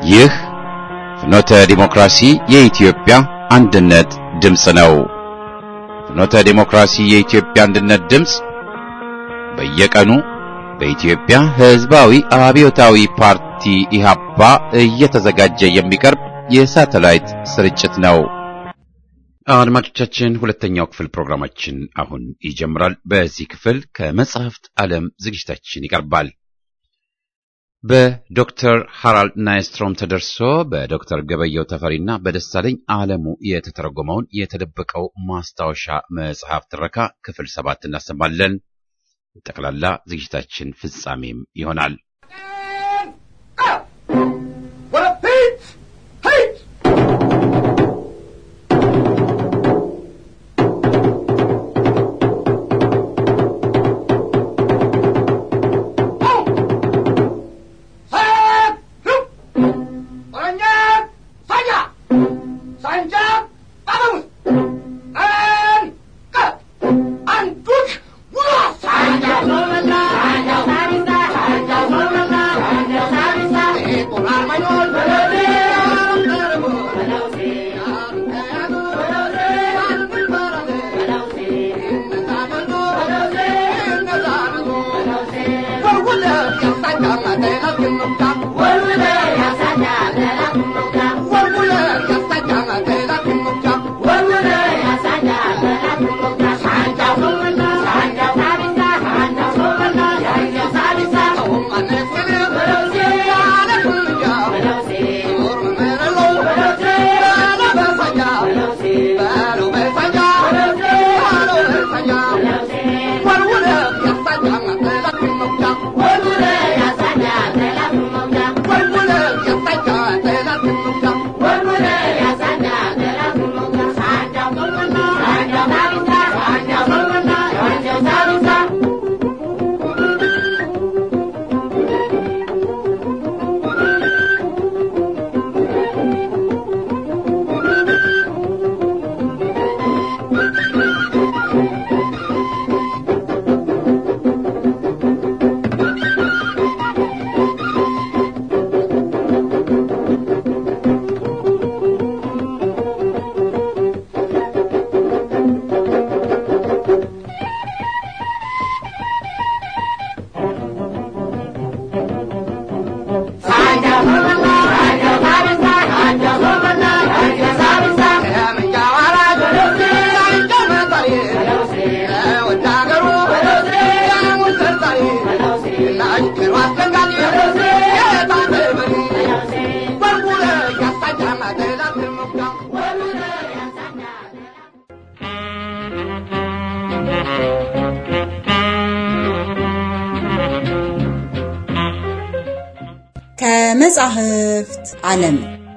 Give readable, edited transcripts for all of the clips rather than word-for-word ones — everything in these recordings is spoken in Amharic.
ይህ ፍኖተ ዲሞክራሲ የኢትዮጵያ አንድነት ድምፅ ነው። ፍኖተ ዲሞክራሲ የኢትዮጵያ አንድነት ድምፅ በየቀኑ በኢትዮጵያ ሕዝባዊ አብዮታዊ ፓርቲ ኢህአፓ እየተዘጋጀ የሚቀርብ የሳተላይት ስርጭት ነው። አድማጮቻችን፣ ሁለተኛው ክፍል ፕሮግራማችን አሁን ይጀምራል። በዚህ ክፍል ከመጽሐፍት ዓለም ዝግጅታችን ይቀርባል። በዶክተር ሃራልድ ናይስትሮም ተደርሶ በዶክተር ገበየው ተፈሪና በደሳለኝ ዓለሙ የተተረጎመውን የተደበቀው ማስታወሻ መጽሐፍ ትረካ ክፍል 7 እናሰማለን። ጠቅላላ ዝግጅታችን ፍጻሜም ይሆናል። ከመጽሐፍት ዓለም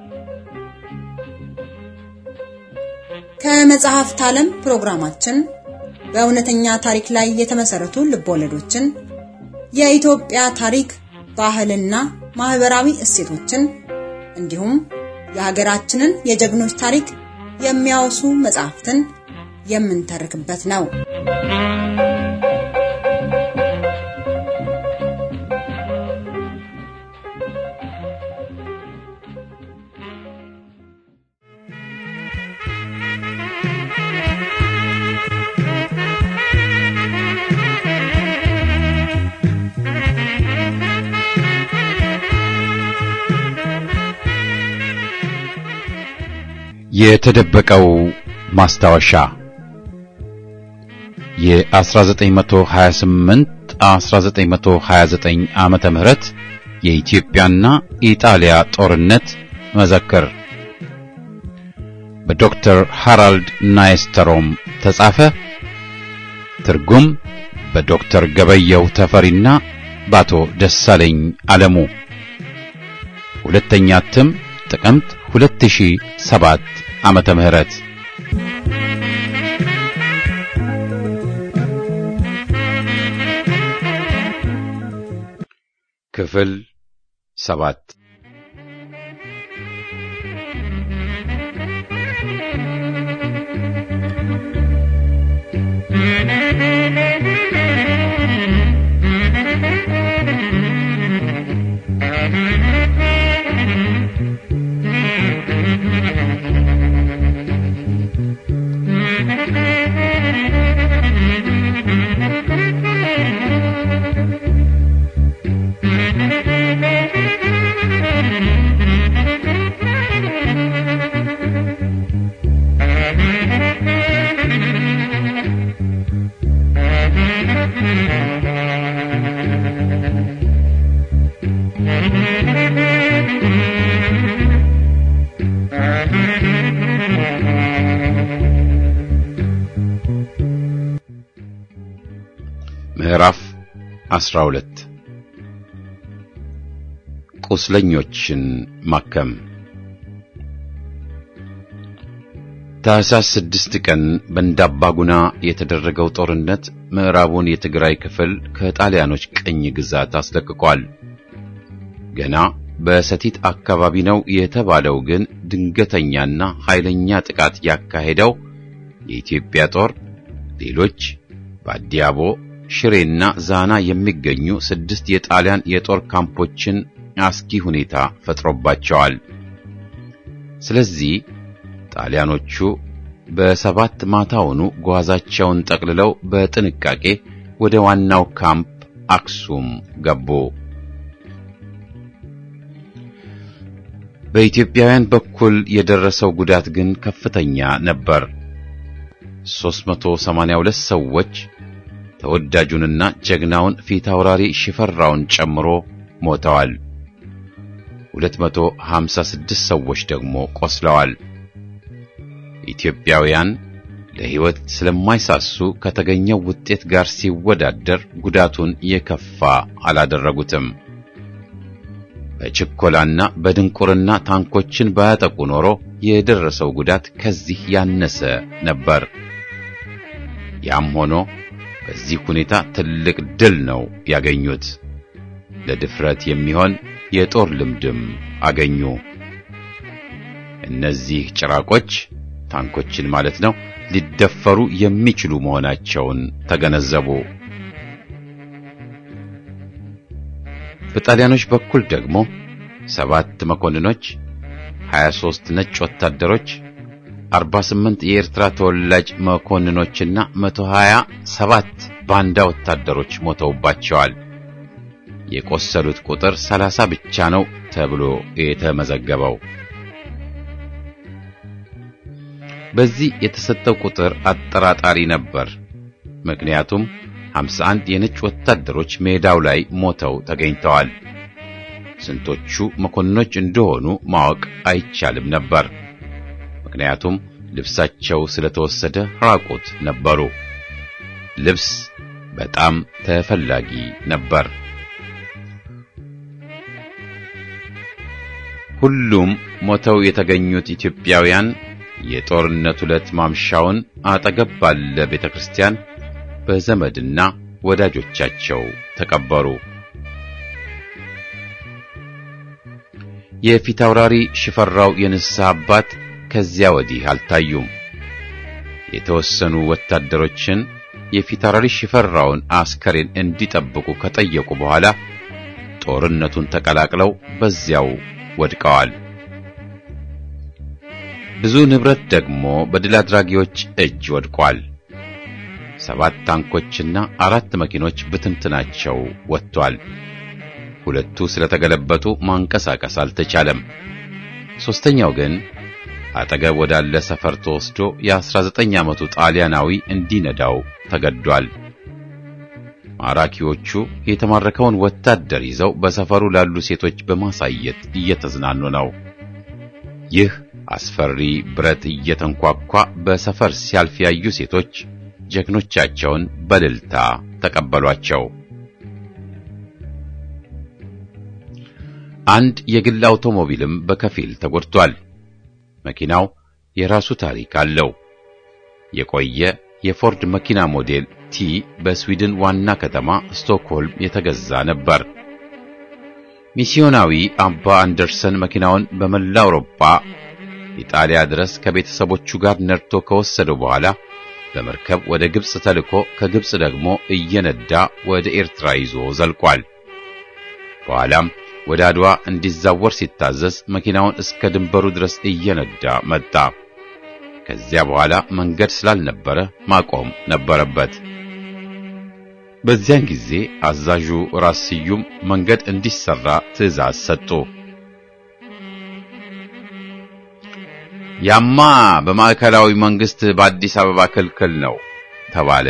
ከመጽሐፍት ዓለም ፕሮግራማችን በእውነተኛ ታሪክ ላይ የተመሰረቱ ልቦለዶችን፣ የኢትዮጵያ ታሪክ፣ ባህልና ማህበራዊ እሴቶችን እንዲሁም የሀገራችንን የጀግኖች ታሪክ የሚያወሱ መጽሐፍትን የምንተርክበት ነው። የተደበቀው ማስታወሻ የ1928-1929 ዓመተ ምህረት የኢትዮጵያና ኢጣሊያ ጦርነት መዘክር በዶክተር ሃራልድ ናይስትሮም ተጻፈ። ትርጉም በዶክተር ገበየው ተፈሪና በአቶ ደሳለኝ ዓለሙ። ሁለተኛ እትም ጥቅምት 2007 ዓመተ ምህረት። ክፍል 7። ምዕራፍ 12 ቁስለኞችን ማከም። ታኅሳስ 6 ቀን በእንዳባጉና የተደረገው ጦርነት ምዕራቡን የትግራይ ክፍል ከጣሊያኖች ቅኝ ግዛት አስለቅቋል። ገና በሰቲት አካባቢ ነው የተባለው ግን ድንገተኛና ኃይለኛ ጥቃት ያካሄደው የኢትዮጵያ ጦር ሌሎች በአዲያቦ ሽሬና ዛና የሚገኙ 6 የጣሊያን የጦር ካምፖችን አስጊ ሁኔታ ፈጥሮባቸዋል። ስለዚህ ጣሊያኖቹ በ7 ማታውኑ ጓዛቸውን ጠቅልለው በጥንቃቄ ወደ ዋናው ካምፕ አክሱም ገቡ። በኢትዮጵያውያን በኩል የደረሰው ጉዳት ግን ከፍተኛ ነበር። 382 ሰዎች ተወዳጁንና ጀግናውን ፊታውራሪ ሽፈራውን ጨምሮ ሞተዋል። 256 ሰዎች ደግሞ ቆስለዋል። ኢትዮጵያውያን ለሕይወት ስለማይሳሱ ከተገኘው ውጤት ጋር ሲወዳደር ጉዳቱን የከፋ አላደረጉትም። በችኮላና በድንቁርና ታንኮችን ባያጠቁ ኖሮ የደረሰው ጉዳት ከዚህ ያነሰ ነበር። ያም ሆኖ በዚህ ሁኔታ ትልቅ ድል ነው ያገኙት። ለድፍረት የሚሆን የጦር ልምድም አገኙ። እነዚህ ጭራቆች ታንኮችን ማለት ነው ሊደፈሩ የሚችሉ መሆናቸውን ተገነዘቡ። በጣሊያኖች በኩል ደግሞ 7 መኮንኖች፣ 23 ነጭ ወታደሮች፣ 48 የኤርትራ ተወላጅ መኮንኖችና 127 ባንዳ ወታደሮች ሞተውባቸዋል። የቆሰሉት ቁጥር 30 ብቻ ነው ተብሎ የተመዘገበው። በዚህ የተሰጠው ቁጥር አጠራጣሪ ነበር። ምክንያቱም 51 የነጭ ወታደሮች ሜዳው ላይ ሞተው ተገኝተዋል። ስንቶቹ መኮንኖች እንደሆኑ ማወቅ አይቻልም ነበር። ምክንያቱም ልብሳቸው ስለተወሰደ ራቁት ነበሩ። ልብስ በጣም ተፈላጊ ነበር። ሁሉም ሞተው የተገኙት ኢትዮጵያውያን የጦርነቱ ዕለት ማምሻውን አጠገብ ባለ ቤተክርስቲያን በዘመድና ወዳጆቻቸው ተቀበሩ። የፊታውራሪ ሽፈራው የንስሐ አባት ከዚያ ወዲህ አልታዩም። የተወሰኑ ወታደሮችን የፊታውራሪ ሽፈራውን አስከሬን እንዲጠብቁ ከጠየቁ በኋላ ጦርነቱን ተቀላቅለው በዚያው ወድቀዋል። ብዙ ንብረት ደግሞ በድል አድራጊዎች እጅ ወድቋል። 7 ታንኮችና 4 መኪኖች ብትንትናቸው ወጥቷል። 2ቱ ስለተገለበጡ ማንቀሳቀስ አልተቻለም። 3ኛው ግን አጠገብ ወዳለ ሰፈር ተወስዶ የ19 ዓመቱ ጣሊያናዊ እንዲነዳው ተገዷል። ማራኪዎቹ የተማረከውን ወታደር ይዘው በሰፈሩ ላሉ ሴቶች በማሳየት እየተዝናኑ ነው። ይህ አስፈሪ ብረት እየተንኳኳ በሰፈር ሲያልፍ ያዩ ሴቶች ጀግኖቻቸውን በእልልታ ተቀበሏቸው። አንድ የግል አውቶሞቢልም በከፊል ተጎድቷል። መኪናው የራሱ ታሪክ አለው። የቆየ የፎርድ መኪና ሞዴል ቲ በስዊድን ዋና ከተማ ስቶክሆልም የተገዛ ነበር። ሚስዮናዊ አባ አንደርሰን መኪናውን በመላ አውሮፓ ኢጣሊያ ድረስ ከቤተሰቦቹ ጋር ነርቶ ከወሰደው በኋላ በመርከብ ወደ ግብጽ ተልኮ ከግብጽ ደግሞ እየነዳ ወደ ኤርትራ ይዞ ዘልቋል። በኋላም ወደ አድዋ እንዲዛወር ሲታዘዝ መኪናውን እስከ ድንበሩ ድረስ እየነዳ መጣ። ከዚያ በኋላ መንገድ ስላልነበረ ማቆም ነበረበት። በዚያን ጊዜ አዛዡ ራስ ስዩም መንገድ እንዲሰራ ትዕዛዝ ሰጡ። ያማ በማዕከላዊ መንግስት በአዲስ አበባ ክልክል ነው ተባለ።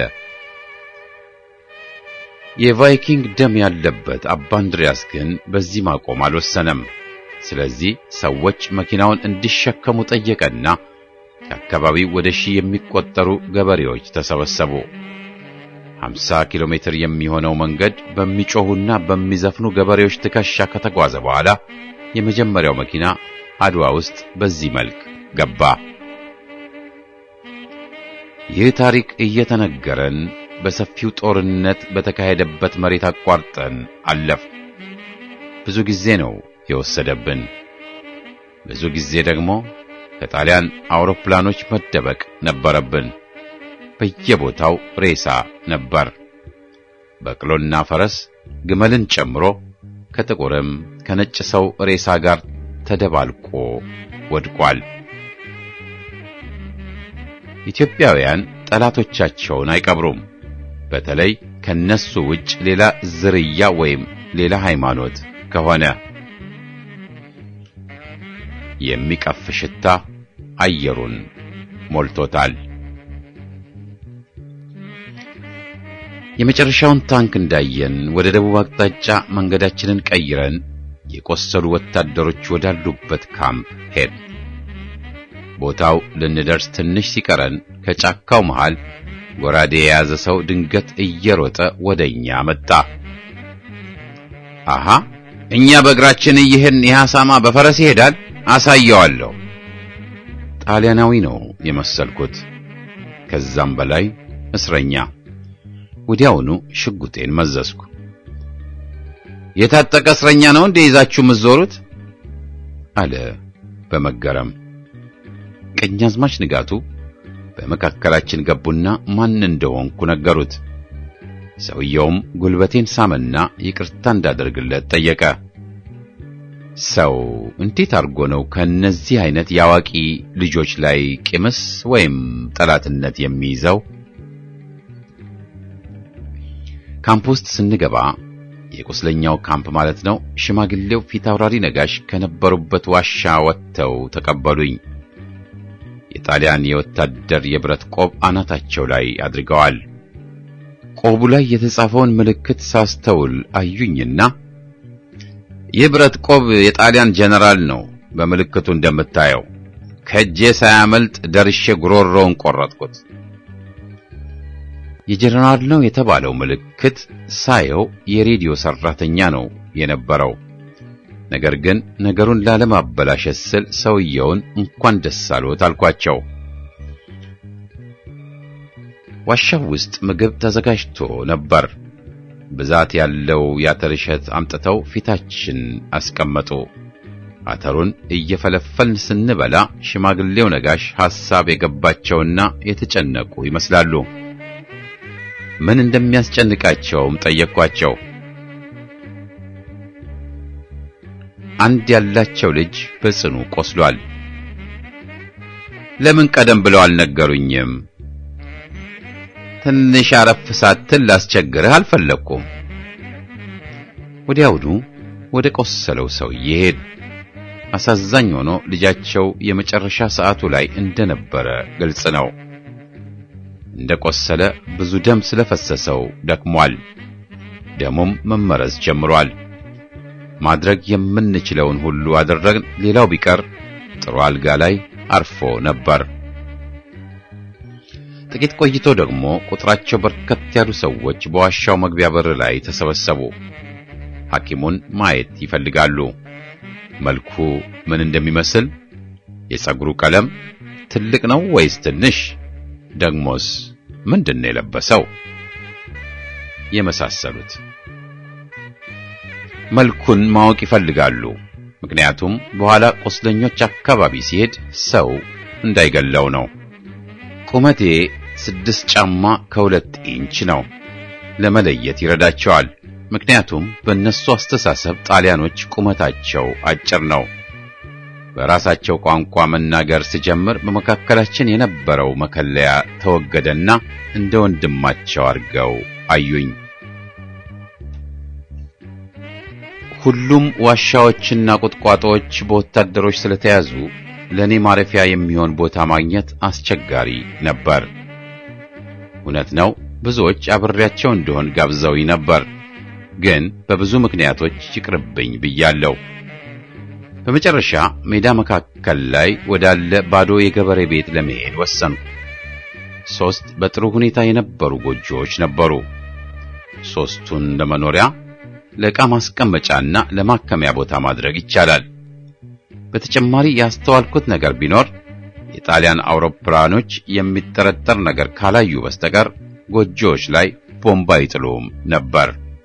የቫይኪንግ ደም ያለበት አባ እንድሪያስ ግን በዚህ ማቆም አልወሰነም። ስለዚህ ሰዎች መኪናውን እንዲሸከሙ ጠየቀና ከአካባቢው ወደ 1000 የሚቆጠሩ ገበሬዎች ተሰበሰቡ። 50 ኪሎ ሜትር የሚሆነው መንገድ በሚጮሁና በሚዘፍኑ ገበሬዎች ትከሻ ከተጓዘ በኋላ የመጀመሪያው መኪና አድዋ ውስጥ በዚህ መልክ ገባ። ይህ ታሪክ እየተነገረን በሰፊው ጦርነት በተካሄደበት መሬት አቋርጠን አለፍ። ብዙ ጊዜ ነው የወሰደብን። ብዙ ጊዜ ደግሞ ከጣሊያን አውሮፕላኖች መደበቅ ነበረብን። በየቦታው ሬሳ ነበር። በቅሎና ፈረስ ግመልን ጨምሮ ከጥቁርም ከነጭ ሰው ሬሳ ጋር ተደባልቆ ወድቋል። ኢትዮጵያውያን ጠላቶቻቸውን አይቀብሩም። በተለይ ከነሱ ውጭ ሌላ ዝርያ ወይም ሌላ ሃይማኖት ከሆነ የሚቀፍ ሽታ አየሩን ሞልቶታል። የመጨረሻውን ታንክ እንዳየን ወደ ደቡብ አቅጣጫ መንገዳችንን ቀይረን የቆሰሉ ወታደሮች ወዳሉበት ካምፕ ሄድ። ቦታው ልንደርስ ትንሽ ሲቀረን ከጫካው መሃል ጎራዴ የያዘ ሰው ድንገት እየሮጠ ወደኛ መጣ። አሃ እኛ በእግራችን ይህን ያሳማ በፈረስ ይሄዳል አሳየዋለሁ። ጣሊያናዊ ነው የመሰልኩት፣ ከዛም በላይ እስረኛ። ወዲያውኑ ሽጉጤን መዘዝኩ። የታጠቀ እስረኛ ነው እንዴ ይዛችሁ ምትዞሩት? አለ በመገረም። ቀኛዝማች ንጋቱ በመካከላችን ገቡና ማን እንደሆንኩ ነገሩት። ሰውየውም ጉልበቴን ሳመና ይቅርታ እንዳደርግለት ጠየቀ። ሰው እንዴት አርጎ ነው ከነዚህ አይነት ያዋቂ ልጆች ላይ ቂምስ ወይም ጠላትነት የሚይዘው? ካምፕ ውስጥ ስንገባ የቁስለኛው ካምፕ ማለት ነው። ሽማግሌው ፊታውራሪ ነጋሽ ከነበሩበት ዋሻ ወጥተው ተቀበሉኝ። የጣሊያን የወታደር የብረት ቆብ አናታቸው ላይ አድርገዋል። ቆቡ ላይ የተጻፈውን ምልክት ሳስተውል አዩኝና የብረት ቆብ የጣሊያን ጀነራል ነው፣ በምልክቱ እንደምታየው ከጄ ሳያመልጥ ደርሼ ጉሮሮውን ቆረጥኩት። የጀነራል ነው የተባለው ምልክት ሳየው የሬዲዮ ሰራተኛ ነው የነበረው። ነገር ግን ነገሩን ላለማበላሸት ስል ሰውየውን እንኳን ደስ አሎት አልኳቸው። ዋሻው ውስጥ ምግብ ተዘጋጅቶ ነበር። ብዛት ያለው የአተር እሸት አምጥተው ፊታችን አስቀመጡ። አተሩን እየፈለፈልን ስንበላ ሽማግሌው ነጋሽ ሐሳብ የገባቸውና የተጨነቁ ይመስላሉ። ምን እንደሚያስጨንቃቸውም ጠየቅኳቸው። አንድ ያላቸው ልጅ በጽኑ ቆስሏል። ለምን ቀደም ብለው አልነገሩኝም? ትንሽ አረፍ ሳትል ላስቸግርህ አልፈለኩም። ወዲያውኑ ወደ ቆሰለው ሰውዬ ሄድ። አሳዛኝ ሆኖ ልጃቸው የመጨረሻ ሰዓቱ ላይ እንደነበረ ግልጽ ነው። እንደቆሰለ ብዙ ደም ስለፈሰሰው ደክሟል። ደሙም መመረዝ ጀምሯል። ማድረግ የምንችለውን ሁሉ አደረግን። ሌላው ቢቀር ጥሩ አልጋ ላይ አርፎ ነበር። ጥቂት ቆይቶ ደግሞ ቁጥራቸው በርከት ያሉ ሰዎች በዋሻው መግቢያ በር ላይ ተሰበሰቡ። ሐኪሙን ማየት ይፈልጋሉ። መልኩ ምን እንደሚመስል፣ የፀጉሩ ቀለም ትልቅ ነው ወይስ ትንሽ፣ ደግሞስ ምንድነው የለበሰው፣ የመሳሰሉት መልኩን ማወቅ ይፈልጋሉ። ምክንያቱም በኋላ ቁስለኞች አካባቢ ሲሄድ ሰው እንዳይገለው ነው። ቁመቴ 6 ጫማ ከ2 ኢንች ነው። ለመለየት ይረዳቸዋል። ምክንያቱም በእነሱ አስተሳሰብ ጣሊያኖች ቁመታቸው አጭር ነው። በራሳቸው ቋንቋ መናገር ሲጀምር በመካከላችን የነበረው መከለያ ተወገደና እንደ ወንድማቸው አድርገው አዩኝ። ሁሉም ዋሻዎችና ቁጥቋጦዎች በወታደሮች ስለተያዙ ለኔ ማረፊያ የሚሆን ቦታ ማግኘት አስቸጋሪ ነበር። እውነት ነው፣ ብዙዎች አብሬያቸው እንደሆን ጋብዘውኝ ነበር፣ ግን በብዙ ምክንያቶች ይቅርብኝ ብያለሁ። በመጨረሻ ሜዳ መካከል ላይ ወዳለ ባዶ የገበሬ ቤት ለመሄድ ወሰንኩ። 3 በጥሩ ሁኔታ የነበሩ ጎጆዎች ነበሩ። 3ቱን ለመኖሪያ፣ ለዕቃ ማስቀመጫና ለማከሚያ ቦታ ማድረግ ይቻላል። በተጨማሪ ያስተዋልኩት ነገር ቢኖር የጣሊያን አውሮፕላኖች የሚጠረጠር ነገር ካላዩ በስተቀር ጎጆዎች ላይ ቦምብ አይጥሉም ነበር።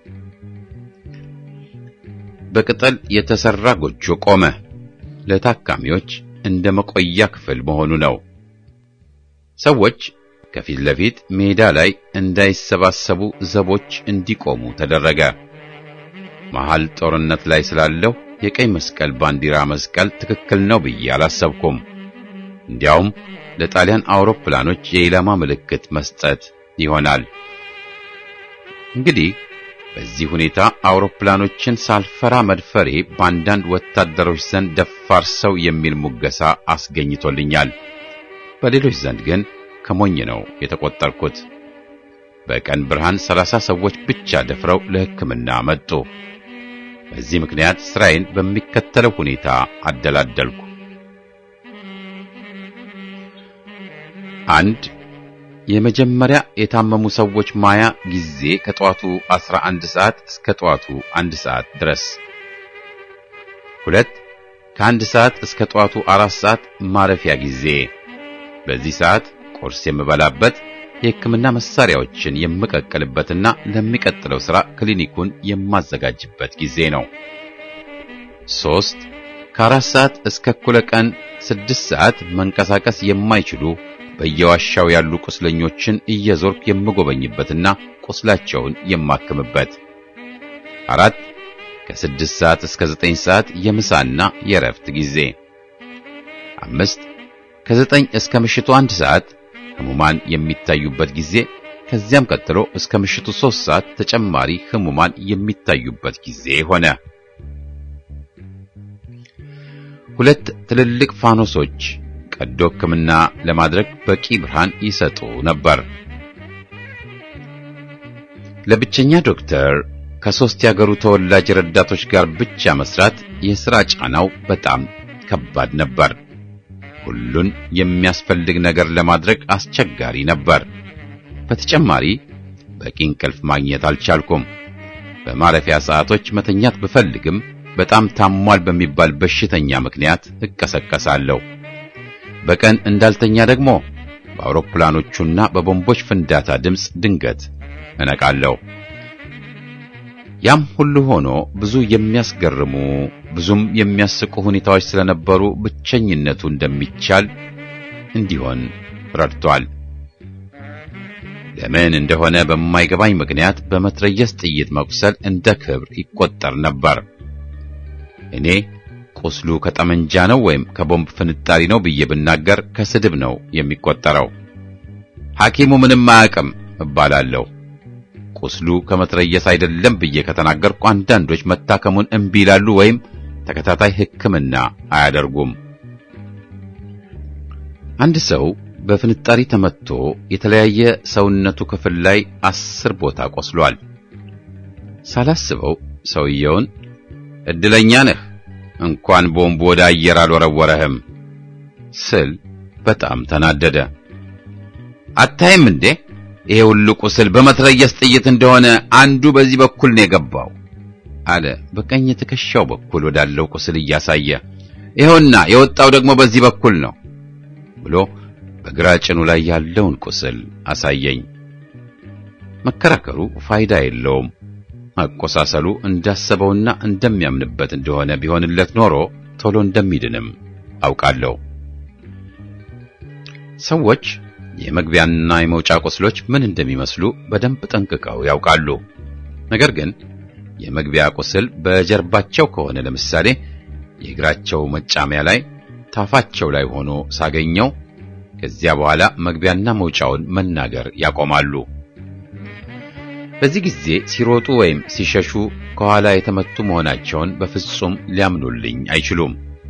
በቅጠል የተሰራ ጎጆ ቆመ። ለታካሚዎች እንደ መቆያ ክፍል መሆኑ ነው። ሰዎች ከፊት ለፊት ሜዳ ላይ እንዳይሰባሰቡ ዘቦች እንዲቆሙ ተደረገ። መሃል ጦርነት ላይ ስላለው የቀይ መስቀል ባንዲራ መስቀል ትክክል ነው ብዬ አላሰብኩም። እንዲያውም ለጣሊያን አውሮፕላኖች የኢላማ ምልክት መስጠት ይሆናል። እንግዲህ በዚህ ሁኔታ አውሮፕላኖችን ሳልፈራ መድፈሬ በአንዳንድ ወታደሮች ዘንድ ደፋር ሰው የሚል ሙገሳ አስገኝቶልኛል። በሌሎች ዘንድ ግን ከሞኝ ነው የተቆጠርኩት። በቀን ብርሃን 30 ሰዎች ብቻ ደፍረው ለሕክምና መጡ። በዚህ ምክንያት ስራዬን በሚከተለው ሁኔታ አደላደልኩ። 1. የመጀመሪያ የታመሙ ሰዎች ማያ ጊዜ ከጠዋቱ 11 ሰዓት እስከ ጠዋቱ 1 ሰዓት ድረስ። 2. ከ1 ሰዓት እስከ ጠዋቱ 4 ሰዓት ማረፊያ ጊዜ። በዚህ ሰዓት ቁርስ የምበላበት፣ የሕክምና መሳሪያዎችን የምቀቅልበትና ለሚቀጥለው ሥራ ክሊኒኩን የማዘጋጅበት ጊዜ ነው። 3. ከ4 ሰዓት እስከ እኩለ ቀን 6 ሰዓት መንቀሳቀስ የማይችሉ በየዋሻው ያሉ ቁስለኞችን እየዞርኩ የምጎበኝበትና ቁስላቸውን የማክምበት። 4. ከ6 ሰዓት እስከ 9 ሰዓት የምሳና የረፍት ጊዜ። 5. ከ9 እስከ ምሽቱ 1 ሰዓት ህሙማን የሚታዩበት ጊዜ። ከዚያም ቀጥሎ እስከ ምሽቱ 3 ሰዓት ተጨማሪ ህሙማን የሚታዩበት ጊዜ ሆነ። 2 ትልልቅ ፋኖሶች ቀዶ ሕክምና ለማድረግ በቂ ብርሃን ይሰጡ ነበር። ለብቸኛ ዶክተር ከ3 ያገሩ ተወላጅ ረዳቶች ጋር ብቻ መስራት የሥራ ጫናው በጣም ከባድ ነበር። ሁሉን የሚያስፈልግ ነገር ለማድረግ አስቸጋሪ ነበር። በተጨማሪ በቂ እንቅልፍ ማግኘት አልቻልኩም። በማረፊያ ሰዓቶች መተኛት ብፈልግም በጣም ታሟል በሚባል በሽተኛ ምክንያት እቀሰቀሳለሁ። በቀን እንዳልተኛ ደግሞ በአውሮፕላኖቹና በቦምቦች ፍንዳታ ድምፅ ድንገት እነቃለሁ። ያም ሁሉ ሆኖ ብዙ የሚያስገርሙ ብዙም የሚያስቁ ሁኔታዎች ስለነበሩ ብቸኝነቱ እንደሚቻል እንዲሆን ረድቷል። ለምን እንደሆነ በማይገባኝ ምክንያት በመትረየስ ጥይት መቁሰል እንደ ክብር ይቆጠር ነበር። እኔ ቁስሉ ከጠመንጃ ነው ወይም ከቦምብ ፍንጣሪ ነው ብዬ ብናገር ከስድብ ነው የሚቆጠረው። ሐኪሙ ምንም አያውቅም እባላለሁ። ቁስሉ ከመትረየስ አይደለም ብዬ ከተናገርኩ አንዳንዶች መታከሙን እምቢ ይላሉ ወይም ተከታታይ ሕክምና አያደርጉም። አንድ ሰው በፍንጣሪ ተመትቶ የተለያየ ሰውነቱ ክፍል ላይ 10 ቦታ ቆስሏል። ሳላስበው ሰውየውን እድለኛ ነህ እንኳን ቦምብ ወደ አየር አልወረወረህም ስል በጣም ተናደደ። አታይም እንዴ ይሄ ሁሉ ቁስል በመትረየስ ጥይት እንደሆነ አንዱ በዚህ በኩል ነው የገባው አለ በቀኝ ትከሻው በኩል ወዳለው ቁስል እያሳየ። ይሄውና የወጣው ደግሞ በዚህ በኩል ነው ብሎ በግራ ጭኑ ላይ ያለውን ቁስል አሳየኝ። መከራከሩ ፋይዳ የለውም። አቆሳሰሉ እንዳሰበውና እንደሚያምንበት እንደሆነ ቢሆንለት ኖሮ ቶሎ እንደሚድንም አውቃለሁ። ሰዎች የመግቢያና የመውጫ ቁስሎች ምን እንደሚመስሉ በደንብ ጠንቅቀው ያውቃሉ። ነገር ግን የመግቢያ ቁስል በጀርባቸው ከሆነ ለምሳሌ የእግራቸው መጫሚያ ላይ ታፋቸው ላይ ሆኖ ሳገኘው ከዚያ በኋላ መግቢያና መውጫውን መናገር ያቆማሉ። በዚህ ጊዜ ሲሮጡ ወይም ሲሸሹ ከኋላ የተመቱ መሆናቸውን በፍጹም ሊያምኑልኝ አይችሉም።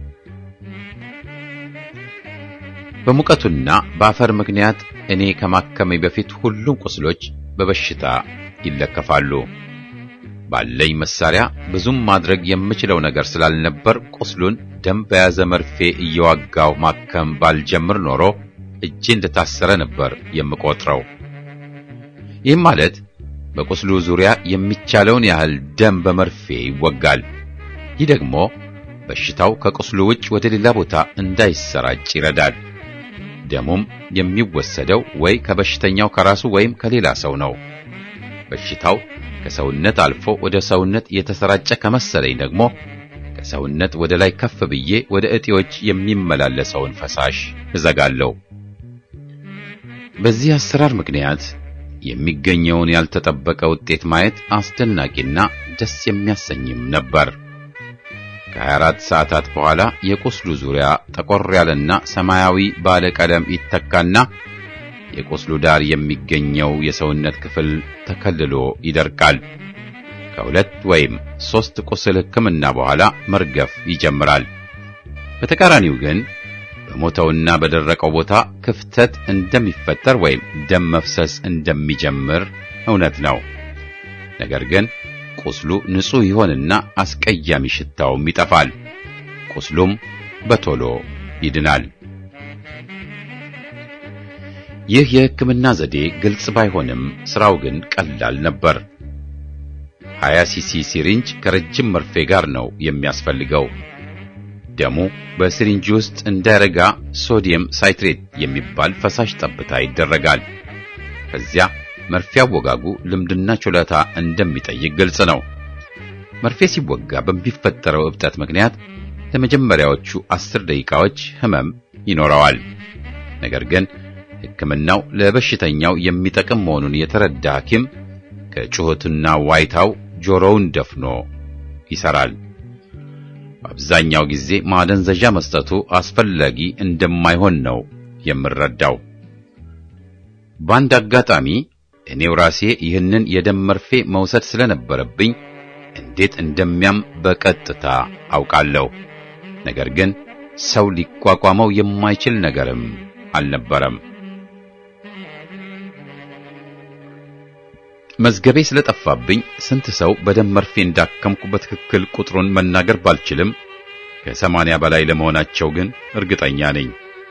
በሙቀቱና በአፈር ምክንያት እኔ ከማከሜ በፊት ሁሉም ቁስሎች በበሽታ ይለከፋሉ። ባለኝ መሳሪያ ብዙም ማድረግ የምችለው ነገር ስላልነበር ቁስሉን ደም በያዘ መርፌ እየዋጋው ማከም ባልጀምር ኖሮ እጄ እንደታሰረ ነበር የምቆጥረው። ይህም ማለት በቁስሉ ዙሪያ የሚቻለውን ያህል ደም በመርፌ ይወጋል። ይህ ደግሞ በሽታው ከቁስሉ ውጭ ወደ ሌላ ቦታ እንዳይሰራጭ ይረዳል። ደሙም የሚወሰደው ወይ ከበሽተኛው ከራሱ ወይም ከሌላ ሰው ነው። በሽታው ከሰውነት አልፎ ወደ ሰውነት የተሰራጨ ከመሰለኝ ደግሞ ከሰውነት ወደ ላይ ከፍ ብዬ ወደ እጢዎች የሚመላለሰውን ፈሳሽ እዘጋለሁ። በዚህ አሰራር ምክንያት የሚገኘውን ያልተጠበቀ ውጤት ማየት አስደናቂና ደስ የሚያሰኝም ነበር። ከ24 ሰዓታት በኋላ የቁስሉ ዙሪያ ጠቆር ያለና ሰማያዊ ባለ ቀለም ይተካና የቁስሉ ዳር የሚገኘው የሰውነት ክፍል ተከልሎ ይደርቃል። ከሁለት ወይም 3 ቁስል ሕክምና በኋላ መርገፍ ይጀምራል። በተቃራኒው ግን በሞተውና በደረቀው ቦታ ክፍተት እንደሚፈጠር ወይም ደም መፍሰስ እንደሚጀምር እውነት ነው። ነገር ግን ቁስሉ ንጹህ ይሆንና አስቀያሚ ሽታውም ይጠፋል። ቁስሉም በቶሎ ይድናል። ይህ የሕክምና ዘዴ ግልጽ ባይሆንም ስራው ግን ቀላል ነበር። 20 ሲሲ ሲሪንጅ ከረጅም መርፌ ጋር ነው የሚያስፈልገው። ደሙ በሲሪንጅ ውስጥ እንዳይረጋ ሶዲየም ሳይትሬት የሚባል ፈሳሽ ጠብታ ይደረጋል። ከዚያ መርፌ አወጋጉ ልምድና ችሎታ እንደሚጠይቅ ግልጽ ነው። መርፌ ሲወጋ በሚፈጠረው እብጠት ምክንያት ለመጀመሪያዎቹ 10 ደቂቃዎች ህመም ይኖረዋል። ነገር ግን ሕክምናው ለበሽተኛው የሚጠቅም መሆኑን የተረዳ ሐኪም ከጩኸቱና ዋይታው ጆሮውን ደፍኖ ይሰራል። በአብዛኛው ጊዜ ማደንዘዣ መስጠቱ አስፈላጊ እንደማይሆን ነው የምረዳው። በአንድ አጋጣሚ እኔው ራሴ ይህንን የደም መርፌ መውሰድ ስለነበረብኝ እንዴት እንደሚያም በቀጥታ አውቃለሁ። ነገር ግን ሰው ሊቋቋመው የማይችል ነገርም አልነበረም። መዝገቤ ስለጠፋብኝ ስንት ሰው በደም መርፌ እንዳከምኩ በትክክል ቁጥሩን መናገር ባልችልም ከ80 በላይ ለመሆናቸው ግን እርግጠኛ ነኝ።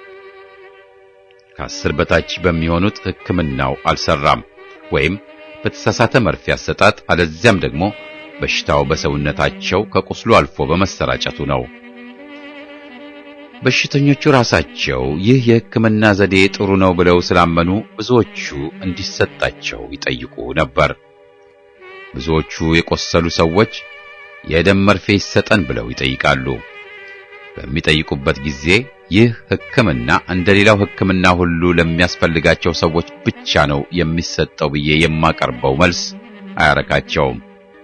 ከ10 በታች በሚሆኑት ሕክምናው አልሰራም ወይም በተሳሳተ መርፌ አሰጣጥ አለዚያም ደግሞ በሽታው በሰውነታቸው ከቁስሉ አልፎ በመሰራጨቱ ነው። በሽተኞቹ ራሳቸው ይህ የሕክምና ዘዴ ጥሩ ነው ብለው ስላመኑ ብዙዎቹ እንዲሰጣቸው ይጠይቁ ነበር። ብዙዎቹ የቆሰሉ ሰዎች የደም መርፌ ይሰጠን ብለው ይጠይቃሉ። በሚጠይቁበት ጊዜ ይህ ሕክምና እንደሌላው ሕክምና ሁሉ ለሚያስፈልጋቸው ሰዎች ብቻ ነው የሚሰጠው ብዬ የማቀርበው መልስ አያረካቸውም።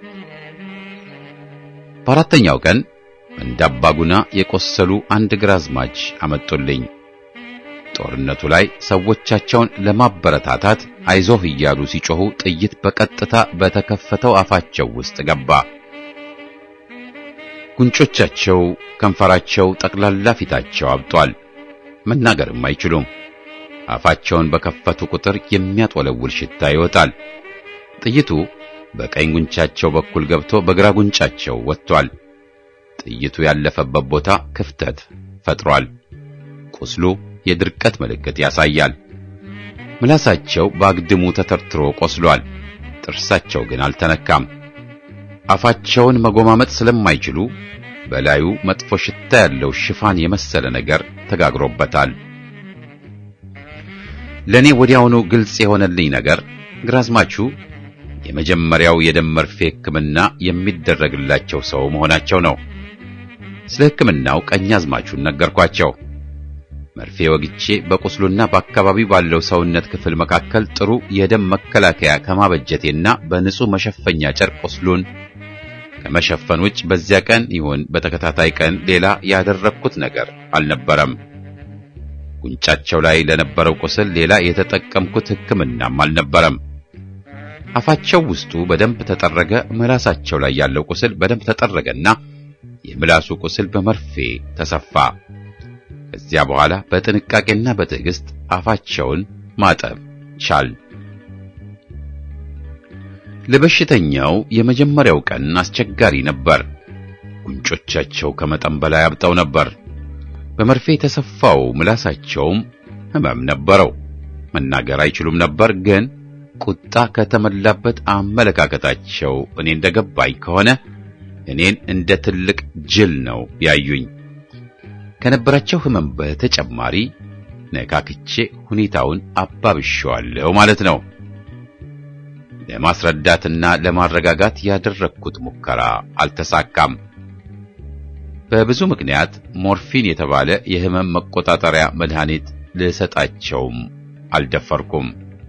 በአራተኛው ቀን እንዳባጉና የቆሰሉ አንድ ግራዝማች አመጡልኝ። ጦርነቱ ላይ ሰዎቻቸውን ለማበረታታት አይዞህ እያሉ ሲጮሁ ጥይት በቀጥታ በተከፈተው አፋቸው ውስጥ ገባ። ጉንጮቻቸው፣ ከንፈራቸው፣ ጠቅላላ ፊታቸው አብጧል። መናገርም አይችሉም። አፋቸውን በከፈቱ ቁጥር የሚያጥወለውል ሽታ ይወጣል። ጥይቱ በቀኝ ጉንጫቸው በኩል ገብቶ በግራ ጉንጫቸው ወጥቷል። ጥይቱ ያለፈበት ቦታ ክፍተት ፈጥሯል። ቁስሉ የድርቀት ምልክት ያሳያል። ምላሳቸው በአግድሙ ተተርትሮ ቆስሏል። ጥርሳቸው ግን አልተነካም። አፋቸውን መጎማመጥ ስለማይችሉ በላዩ መጥፎ ሽታ ያለው ሽፋን የመሰለ ነገር ተጋግሮበታል። ለኔ ወዲያውኑ ግልጽ የሆነልኝ ነገር ግራዝማቹ የመጀመሪያው የደም መርፌ ሕክምና የሚደረግላቸው ሰው መሆናቸው ነው። ስለ ሕክምናው ቀኛዝማቹን ነገርኳቸው። መርፌ ወግቼ በቁስሉና በአካባቢው ባለው ሰውነት ክፍል መካከል ጥሩ የደም መከላከያ ከማበጀቴና በንጹህ መሸፈኛ ጨርቅ ቁስሉን ከመሸፈን ውጭ በዚያ ቀን ይሁን በተከታታይ ቀን ሌላ ያደረኩት ነገር አልነበረም። ጉንጫቸው ላይ ለነበረው ቁስል ሌላ የተጠቀምኩት ሕክምናም አልነበረም። አፋቸው ውስጡ በደንብ ተጠረገ፣ ምላሳቸው ላይ ያለው ቁስል በደንብ ተጠረገና የምላሱ ቁስል በመርፌ ተሰፋ። ከዚያ በኋላ በጥንቃቄና በትዕግስት አፋቸውን ማጠብ ቻል። ለበሽተኛው የመጀመሪያው ቀን አስቸጋሪ ነበር። ጉንጮቻቸው ከመጠን በላይ አብጠው ነበር። በመርፌ የተሰፋው ምላሳቸውም ህመም ነበረው። መናገር አይችሉም ነበር። ግን ቁጣ ከተመላበት አመለካከታቸው እኔ እንደገባኝ ከሆነ እኔን እንደ ትልቅ ጅል ነው ያዩኝ። ከነበራቸው ህመም በተጨማሪ ነካክቼ ሁኔታውን አባብሼዋለሁ ማለት ነው። ለማስረዳትና ለማረጋጋት ያደረኩት ሙከራ አልተሳካም። በብዙ ምክንያት ሞርፊን የተባለ የህመም መቆጣጠሪያ መድኃኒት ልሰጣቸውም አልደፈርኩም።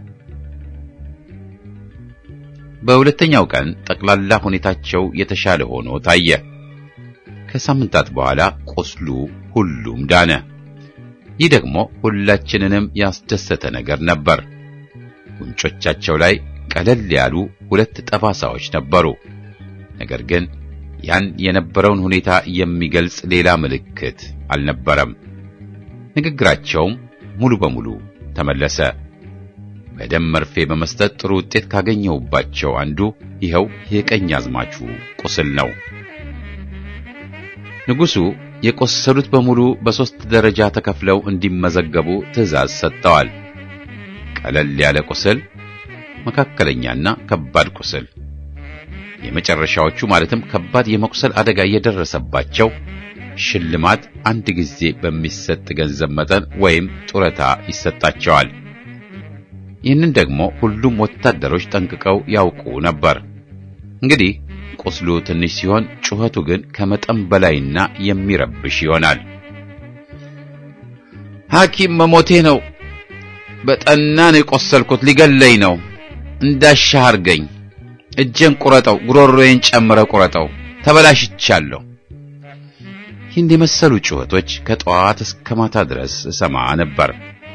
በሁለተኛው ቀን ጠቅላላ ሁኔታቸው የተሻለ ሆኖ ታየ። ከሳምንታት በኋላ ቁስሉ ሁሉም ዳነ። ይህ ደግሞ ሁላችንንም ያስደሰተ ነገር ነበር። ጉንጮቻቸው ላይ ቀለል ያሉ 2 ጠባሳዎች ነበሩ። ነገር ግን ያን የነበረውን ሁኔታ የሚገልጽ ሌላ ምልክት አልነበረም። ንግግራቸውም ሙሉ በሙሉ ተመለሰ። በደም መርፌ በመስጠት ጥሩ ውጤት ካገኘሁባቸው አንዱ ይኸው የቀኛዝማቹ ቁስል ነው። ንጉሡ የቆሰሉት በሙሉ በ3 ደረጃ ተከፍለው እንዲመዘገቡ ትዕዛዝ ሰጥተዋል። ቀለል ያለ ቁስል፣ መካከለኛና ከባድ ቁስል። የመጨረሻዎቹ ማለትም ከባድ የመቁሰል አደጋ የደረሰባቸው ሽልማት አንድ ጊዜ በሚሰጥ ገንዘብ መጠን ወይም ጡረታ ይሰጣቸዋል። ይህንን ደግሞ ሁሉም ወታደሮች ጠንቅቀው ያውቁ ነበር። እንግዲህ ቁስሉ ትንሽ ሲሆን ጩኸቱ ግን ከመጠን በላይና የሚረብሽ ይሆናል። ሐኪም መሞቴ ነው፣ በጠና ነው የቆሰልኩት፣ ሊገለኝ ነው፣ እንዳሻህ አርገኝ፣ እጄን ቁረጠው፣ ጉሮሮዬን ጨምረህ ቁረጠው፣ ተበላሽቻለሁ። ይህን የመሰሉ ጩኸቶች ከጠዋት እስከ ማታ ድረስ ሰማ ነበር።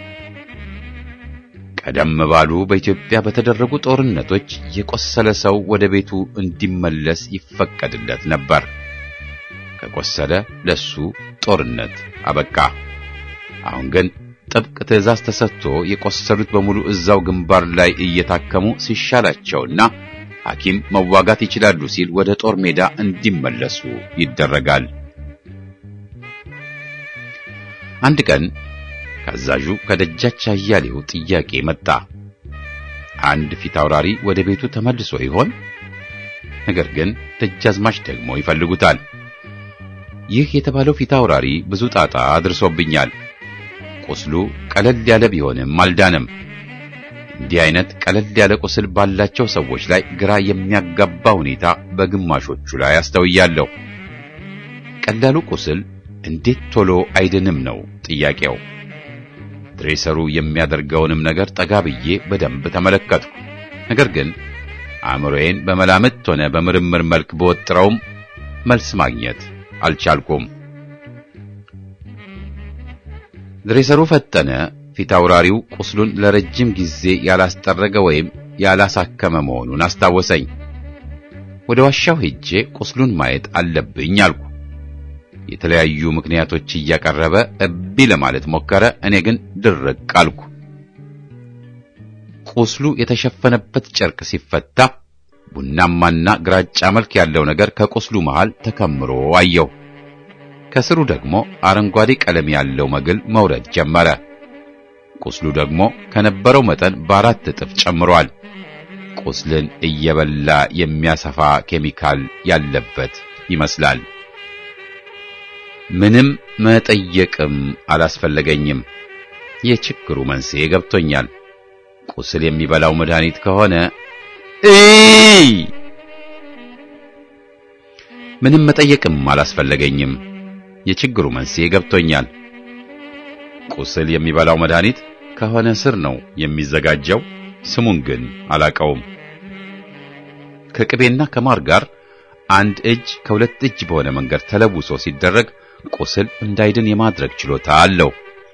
ቀደም ባሉ በኢትዮጵያ በተደረጉ ጦርነቶች የቆሰለ ሰው ወደ ቤቱ እንዲመለስ ይፈቀድለት ነበር። ከቆሰለ ለሱ ጦርነት አበቃ። አሁን ግን ጥብቅ ትዕዛዝ ተሰጥቶ የቆሰሉት በሙሉ እዛው ግንባር ላይ እየታከሙ ሲሻላቸውና ሐኪም መዋጋት ይችላሉ ሲል ወደ ጦር ሜዳ እንዲመለሱ ይደረጋል። አንድ ቀን ከአዛዡ ከደጃች አያሌው ጥያቄ መጣ። አንድ ፊት አውራሪ ወደ ቤቱ ተመልሶ ይሆን? ነገር ግን ደጃዝማች ደግሞ ይፈልጉታል። ይህ የተባለው ፊት አውራሪ ብዙ ጣጣ አድርሶብኛል። ቁስሉ ቀለል ያለ ቢሆንም አልዳንም። እንዲህ አይነት ቀለል ያለ ቁስል ባላቸው ሰዎች ላይ ግራ የሚያጋባ ሁኔታ በግማሾቹ ላይ አስተውያለሁ። ቀላሉ ቁስል እንዴት ቶሎ አይድንም ነው ጥያቄው። ድሬሰሩ የሚያደርገውንም ነገር ጠጋ ብዬ በደንብ ተመለከትኩ። ነገር ግን አእምሮዬን በመላምት ሆነ በምርምር መልክ በወጥረውም መልስ ማግኘት አልቻልኩም። ድሬሰሩ ፈጠነ። ፊት አውራሪው ቁስሉን ለረጅም ጊዜ ያላስጠረገ ወይም ያላሳከመ መሆኑን አስታወሰኝ። ወደ ዋሻው ሄጄ ቁስሉን ማየት አለብኝ አልኩ። የተለያዩ ምክንያቶች እያቀረበ እቢ ለማለት ሞከረ። እኔ ግን ድርቅ አልኩ። ቁስሉ የተሸፈነበት ጨርቅ ሲፈታ ቡናማና ግራጫ መልክ ያለው ነገር ከቁስሉ መሃል ተከምሮ አየሁ። ከስሩ ደግሞ አረንጓዴ ቀለም ያለው መግል መውረድ ጀመረ። ቁስሉ ደግሞ ከነበረው መጠን በ4 እጥፍ ጨምሯል። ቁስልን እየበላ የሚያሰፋ ኬሚካል ያለበት ይመስላል። ምንም መጠየቅም አላስፈለገኝም። የችግሩ መንስኤ ገብቶኛል። ቁስል የሚበላው መድኃኒት ከሆነ ምንም መጠየቅም አላስፈለገኝም። የችግሩ መንስኤ ገብቶኛል። ቁስል የሚበላው መድኃኒት ከሆነ ስር ነው የሚዘጋጀው። ስሙን ግን አላቀውም። ከቅቤና ከማር ጋር አንድ እጅ ከሁለት እጅ በሆነ መንገድ ተለውሶ ሲደረግ ቁስል እንዳይድን የማድረግ ችሎታ አለው።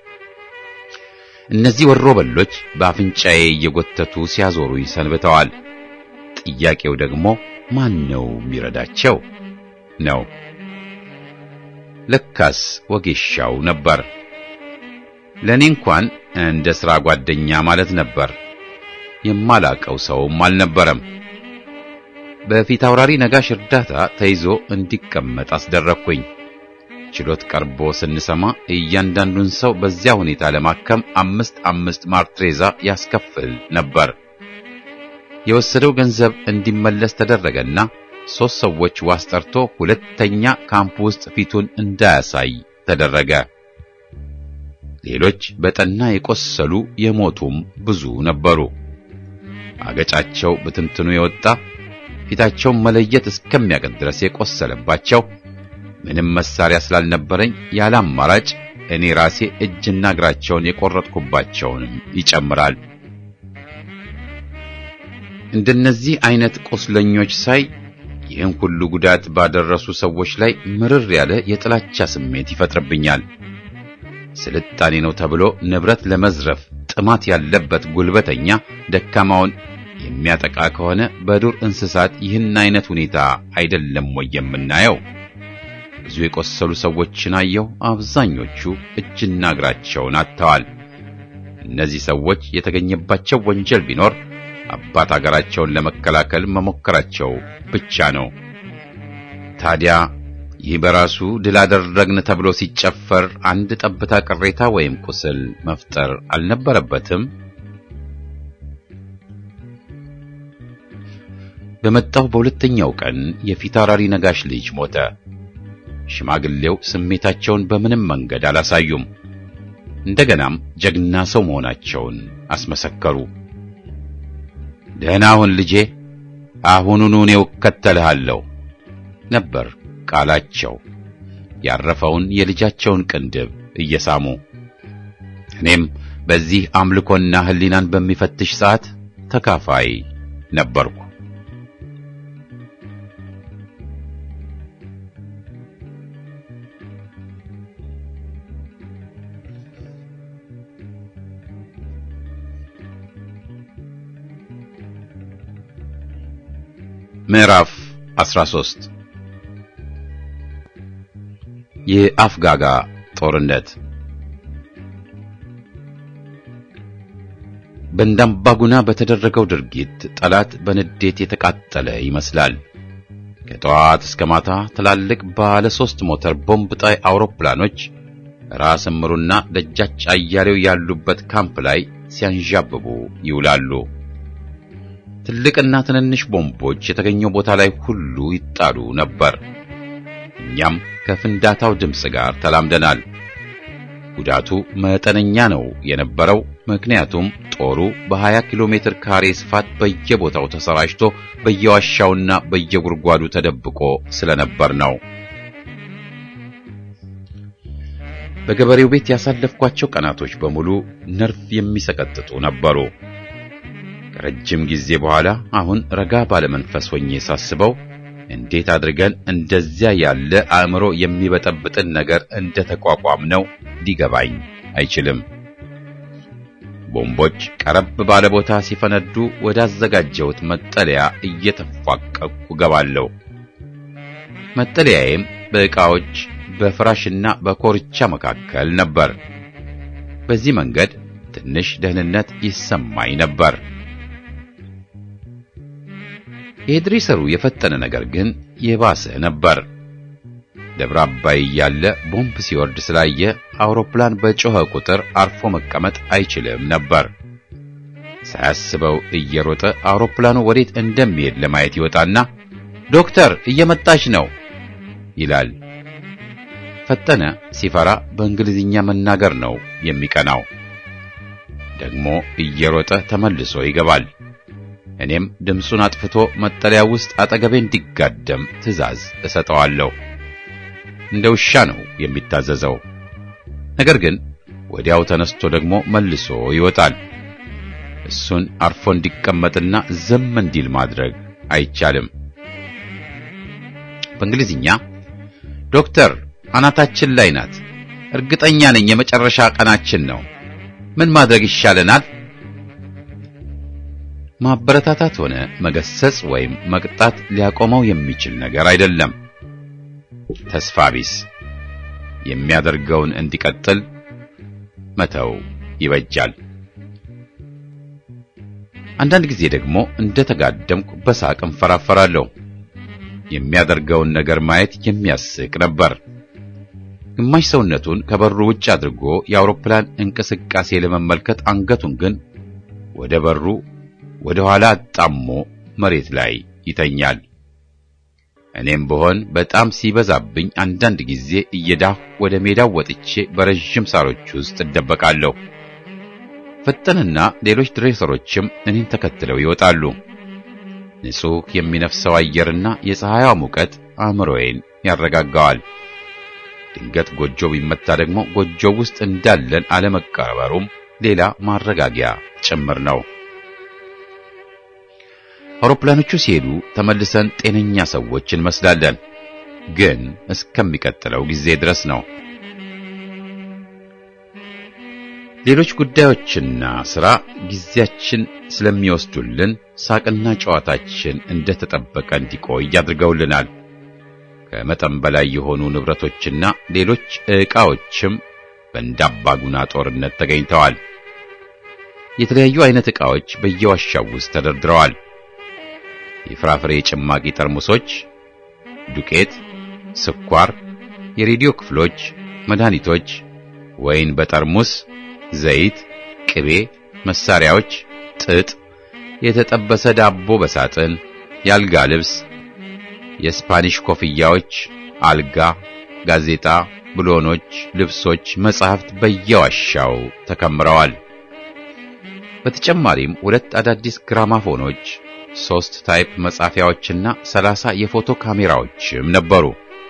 እነዚህ ወሮበሎች በአፍንጫዬ እየጎተቱ ሲያዞሩኝ ሰንብተዋል። ጥያቄው ደግሞ ማን ነው የሚረዳቸው ነው። ለካስ ወጌሻው ነበር። ለኔ እንኳን እንደ ሥራ ጓደኛ ማለት ነበር። የማላቀው ሰውም አልነበረም። በፊት አውራሪ ነጋሽ እርዳታ ተይዞ እንዲቀመጥ አስደረኩኝ። ችሎት ቀርቦ ስንሰማ እያንዳንዱን ሰው በዚያ ሁኔታ ለማከም 5 ማርትሬዛ ያስከፍል ነበር። የወሰደው ገንዘብ እንዲመለስ ተደረገና 3 ሰዎች ዋስ ጠርቶ ሁለተኛ ካምፕ ውስጥ ፊቱን እንዳያሳይ ተደረገ። ሌሎች በጠና የቆሰሉ የሞቱም ብዙ ነበሩ። አገጫቸው በትንትኑ የወጣ ፊታቸውን መለየት እስከሚያቀት ድረስ የቆሰለባቸው ምንም መሳሪያ ስላልነበረኝ ያለ አማራጭ እኔ ራሴ እጅና እግራቸውን የቆረጥኩባቸውንም ይጨምራል። እንደነዚህ አይነት ቁስለኞች ሳይ ይህን ሁሉ ጉዳት ባደረሱ ሰዎች ላይ ምርር ያለ የጥላቻ ስሜት ይፈጥርብኛል። ስልጣኔ ነው ተብሎ ንብረት ለመዝረፍ ጥማት ያለበት ጉልበተኛ ደካማውን የሚያጠቃ ከሆነ በዱር እንስሳት ይህን አይነት ሁኔታ አይደለም ወይ የምናየው? ብዙ የቆሰሉ ሰዎችን አየሁ። አብዛኞቹ እጅና እግራቸውን አጥተዋል። እነዚህ ሰዎች የተገኘባቸው ወንጀል ቢኖር አባት አገራቸውን ለመከላከል መሞከራቸው ብቻ ነው። ታዲያ ይህ በራሱ ድል አደረግን ተብሎ ሲጨፈር አንድ ጠብታ ቅሬታ ወይም ቁስል መፍጠር አልነበረበትም? በመጣው በሁለተኛው ቀን የፊታውራሪ ነጋሽ ልጅ ሞተ። ሽማግሌው ስሜታቸውን በምንም መንገድ አላሳዩም። እንደገናም ጀግና ሰው መሆናቸውን አስመሰከሩ። ደህና ሁን ልጄ፣ አሁኑኑ እኔው እከተልሃለሁ ነበር ቃላቸው፣ ያረፈውን የልጃቸውን ቅንድብ እየሳሙ። እኔም በዚህ አምልኮና ሕሊናን በሚፈትሽ ሰዓት ተካፋይ ነበርኩ። ምዕራፍ 13 የአፍጋጋ ጦርነት። በእንዳምባጉና በተደረገው ድርጊት ጠላት በንዴት የተቃጠለ ይመስላል። ከጠዋት እስከ ማታ ትላልቅ ባለ 3 ሞተር ቦምብ ጣይ አውሮፕላኖች ራስ እምሩና ደጃች አያሌው ያሉበት ካምፕ ላይ ሲያንዣብቡ ይውላሉ። ትልቅና ትንንሽ ቦምቦች የተገኘው ቦታ ላይ ሁሉ ይጣሉ ነበር። እኛም ከፍንዳታው ድምጽ ጋር ተላምደናል። ጉዳቱ መጠነኛ ነው የነበረው፣ ምክንያቱም ጦሩ በ20 ኪሎ ሜትር ካሬ ስፋት በየቦታው ተሰራጭቶ በየዋሻውና በየጉድጓዱ ተደብቆ ስለነበር ነው። በገበሬው ቤት ያሳለፍኳቸው ቀናቶች በሙሉ ነርቭ የሚሰቀጥጡ ነበሩ። ከረጅም ጊዜ በኋላ አሁን ረጋ ባለ መንፈስ ሆኜ ሳስበው እንዴት አድርገን እንደዚያ ያለ አእምሮ የሚበጠብጥን ነገር እንደተቋቋምነው ሊገባኝ አይችልም። ቦምቦች ቀረብ ባለ ቦታ ሲፈነዱ ወደ አዘጋጀሁት መጠለያ እየተፋቀቅኩ ገባለሁ። መጠለያዬም በዕቃዎች በፍራሽና በኮርቻ መካከል ነበር። በዚህ መንገድ ትንሽ ደህንነት ይሰማኝ ነበር። የድሪሰሩ የፈጠነ ነገር ግን የባሰ ነበር። ደብረ አባይ ያለ ቦምብ ሲወርድ ስላየ አውሮፕላን በጮኸ ቁጥር አርፎ መቀመጥ አይችልም ነበር። ሳያስበው እየሮጠ አውሮፕላኑ ወዴት እንደሚሄድ ለማየት ይወጣና ዶክተር እየመጣች ነው ይላል። ፈጠነ ሲፈራ በእንግሊዝኛ መናገር ነው የሚቀናው። ደግሞ እየሮጠ ተመልሶ ይገባል። እኔም ድምፁን አጥፍቶ መጠለያ ውስጥ አጠገቤ እንዲጋደም ትዕዛዝ እሰጠዋለሁ። እንደ ውሻ ነው የሚታዘዘው። ነገር ግን ወዲያው ተነስቶ ደግሞ መልሶ ይወጣል። እሱን አርፎ እንዲቀመጥና ዝም እንዲል ማድረግ አይቻልም። በእንግሊዝኛ ዶክተር አናታችን ላይ ናት፣ እርግጠኛ ነኝ የመጨረሻ ቀናችን ነው፣ ምን ማድረግ ይሻለናል? ማበረታታት ሆነ መገሰጽ ወይም መቅጣት ሊያቆመው የሚችል ነገር አይደለም። ተስፋ ቢስ የሚያደርገውን እንዲቀጥል መተው ይበጃል። አንዳንድ ጊዜ ደግሞ እንደተጋደምኩ በሳቅ እንፈራፈራለሁ። የሚያደርገውን ነገር ማየት የሚያስቅ ነበር። ግማሽ ሰውነቱን ከበሩ ውጭ አድርጎ የአውሮፕላን እንቅስቃሴ ለመመልከት አንገቱን ግን ወደ በሩ ወደ ኋላ አጣሞ መሬት ላይ ይተኛል። እኔም ብሆን በጣም ሲበዛብኝ አንዳንድ ጊዜ እየዳሁ ወደ ሜዳው ወጥቼ በረጅም ሳሮች ውስጥ እደበቃለሁ። ፈጠንና ሌሎች ድሬሰሮችም እኔን ተከትለው ይወጣሉ። ንጹህ የሚነፍሰው አየርና የፀሐይዋ ሙቀት አእምሮዬን ያረጋጋዋል። ድንገት ጎጆ ቢመታ ደግሞ ጎጆው ውስጥ እንዳለን አለመቀበሩም ሌላ ማረጋጊያ ጭምር ነው። አውሮፕላኖቹ ሲሄዱ ተመልሰን ጤነኛ ሰዎች እንመስላለን፣ ግን እስከሚቀጥለው ጊዜ ድረስ ነው። ሌሎች ጉዳዮችና ሥራ ጊዜያችን ስለሚወስዱልን ሳቅና ጨዋታችን እንደተጠበቀ እንዲቆይ አድርገውልናል። ከመጠን በላይ የሆኑ ንብረቶችና ሌሎች ዕቃዎችም በእንዳባጉና ጦርነት ተገኝተዋል። የተለያዩ አይነት ዕቃዎች በየዋሻው ውስጥ ተደርድረዋል። የፍራፍሬ ጭማቂ ጠርሙሶች፣ ዱቄት፣ ስኳር፣ የሬዲዮ ክፍሎች፣ መድኃኒቶች፣ ወይን በጠርሙስ፣ ዘይት፣ ቅቤ፣ መሳሪያዎች፣ ጥጥ፣ የተጠበሰ ዳቦ በሳጥን፣ የአልጋ ልብስ፣ የስፓኒሽ ኮፍያዎች፣ አልጋ፣ ጋዜጣ፣ ብሎኖች፣ ልብሶች፣ መጻሕፍት በየዋሻው ተከምረዋል። በተጨማሪም 2 አዳዲስ ግራማፎኖች፣ 3 ታይፕ መጻፊያዎችና 30 የፎቶ ካሜራዎችም ነበሩ።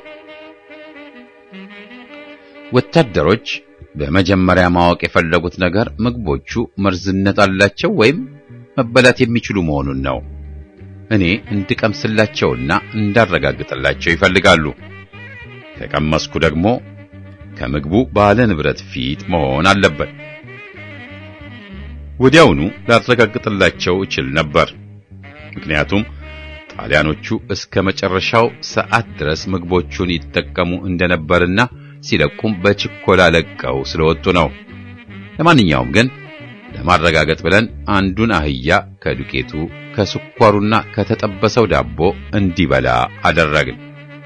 ወታደሮች በመጀመሪያ ማወቅ የፈለጉት ነገር ምግቦቹ መርዝነት አላቸው ወይም መበላት የሚችሉ መሆኑን ነው። እኔ እንድቀምስላቸውና እንዳረጋግጥላቸው ይፈልጋሉ። ከቀመስኩ ደግሞ ከምግቡ ባለ ንብረት ፊት መሆን አለበት። ወዲያውኑ ላረጋግጥላቸው እችል ነበር። ምክንያቱም ጣሊያኖቹ እስከ መጨረሻው ሰዓት ድረስ ምግቦቹን ይጠቀሙ እንደነበርና ሲለቁም በችኮላ ለቀው ስለወጡ ነው። ለማንኛውም ግን ለማረጋገጥ ብለን አንዱን አህያ ከዱቄቱ ከስኳሩና ከተጠበሰው ዳቦ እንዲበላ አደረግን።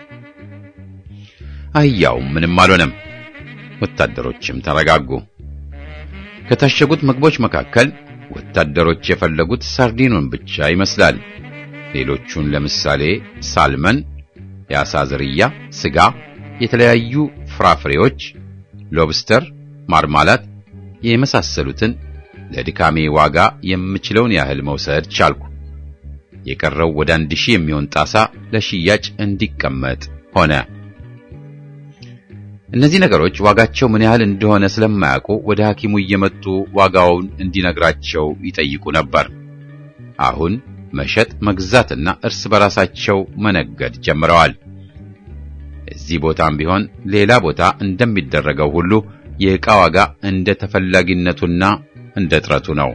አህያው ምንም አልሆነም። ወታደሮችም ተረጋጉ። ከታሸጉት ምግቦች መካከል ወታደሮች የፈለጉት ሳርዲኑን ብቻ ይመስላል። ሌሎቹን ለምሳሌ ሳልመን፣ የዓሳ ዝርያ፣ ስጋ፣ የተለያዩ ፍራፍሬዎች፣ ሎብስተር፣ ማርማላት የመሳሰሉትን ለድካሜ ዋጋ የምችለውን ያህል መውሰድ ቻልኩ። የቀረው ወደ 1000 የሚሆን ጣሳ ለሽያጭ እንዲቀመጥ ሆነ። እነዚህ ነገሮች ዋጋቸው ምን ያህል እንደሆነ ስለማያውቁ ወደ ሐኪሙ እየመጡ ዋጋውን እንዲነግራቸው ይጠይቁ ነበር። አሁን መሸጥ መግዛትና እርስ በራሳቸው መነገድ ጀምረዋል። እዚህ ቦታም ቢሆን ሌላ ቦታ እንደሚደረገው ሁሉ የዕቃ ዋጋ እንደ ተፈላጊነቱና እንደ ጥረቱ ነው።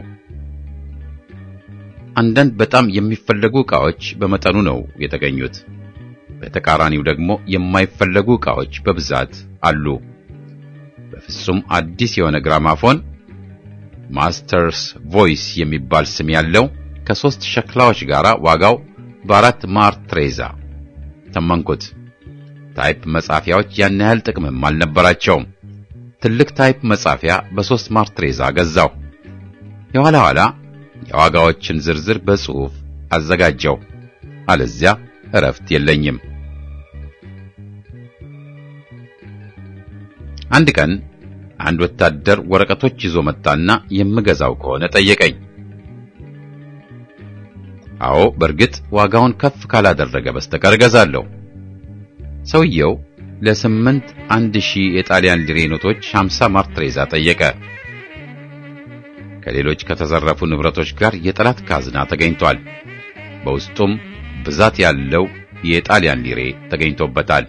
አንዳንድ በጣም የሚፈለጉ ዕቃዎች በመጠኑ ነው የተገኙት። በተቃራኒው ደግሞ የማይፈለጉ ዕቃዎች በብዛት አሉ። በፍጹም አዲስ የሆነ ግራማፎን ማስተርስ ቮይስ የሚባል ስም ያለው ከ3 ሸክላዎች ጋር ዋጋው በ4 ማርትሬዛ ተመንኩት። ታይፕ መጻፊያዎች ያን ያህል ጥቅምም አልነበራቸውም። ትልቅ ታይፕ መጻፊያ በ3 ማርትሬዛ ገዛው። የኋላ ኋላ የዋጋዎችን ዝርዝር በጽሑፍ አዘጋጀው። አለዚያ እረፍት የለኝም። አንድ ቀን አንድ ወታደር ወረቀቶች ይዞ መጣና የምገዛው ከሆነ ጠየቀኝ። አዎ በእርግጥ ዋጋውን ከፍ ካላደረገ በስተቀር እገዛለሁ። ሰውየው ለ8 1000 የጣሊያን ሊሬ ኖቶች 50 ማርትሬዛ ጠየቀ። ከሌሎች ከተዘረፉ ንብረቶች ጋር የጠላት ካዝና ተገኝቷል። በውስጡም ብዛት ያለው የጣሊያን ሊሬ ተገኝቶበታል።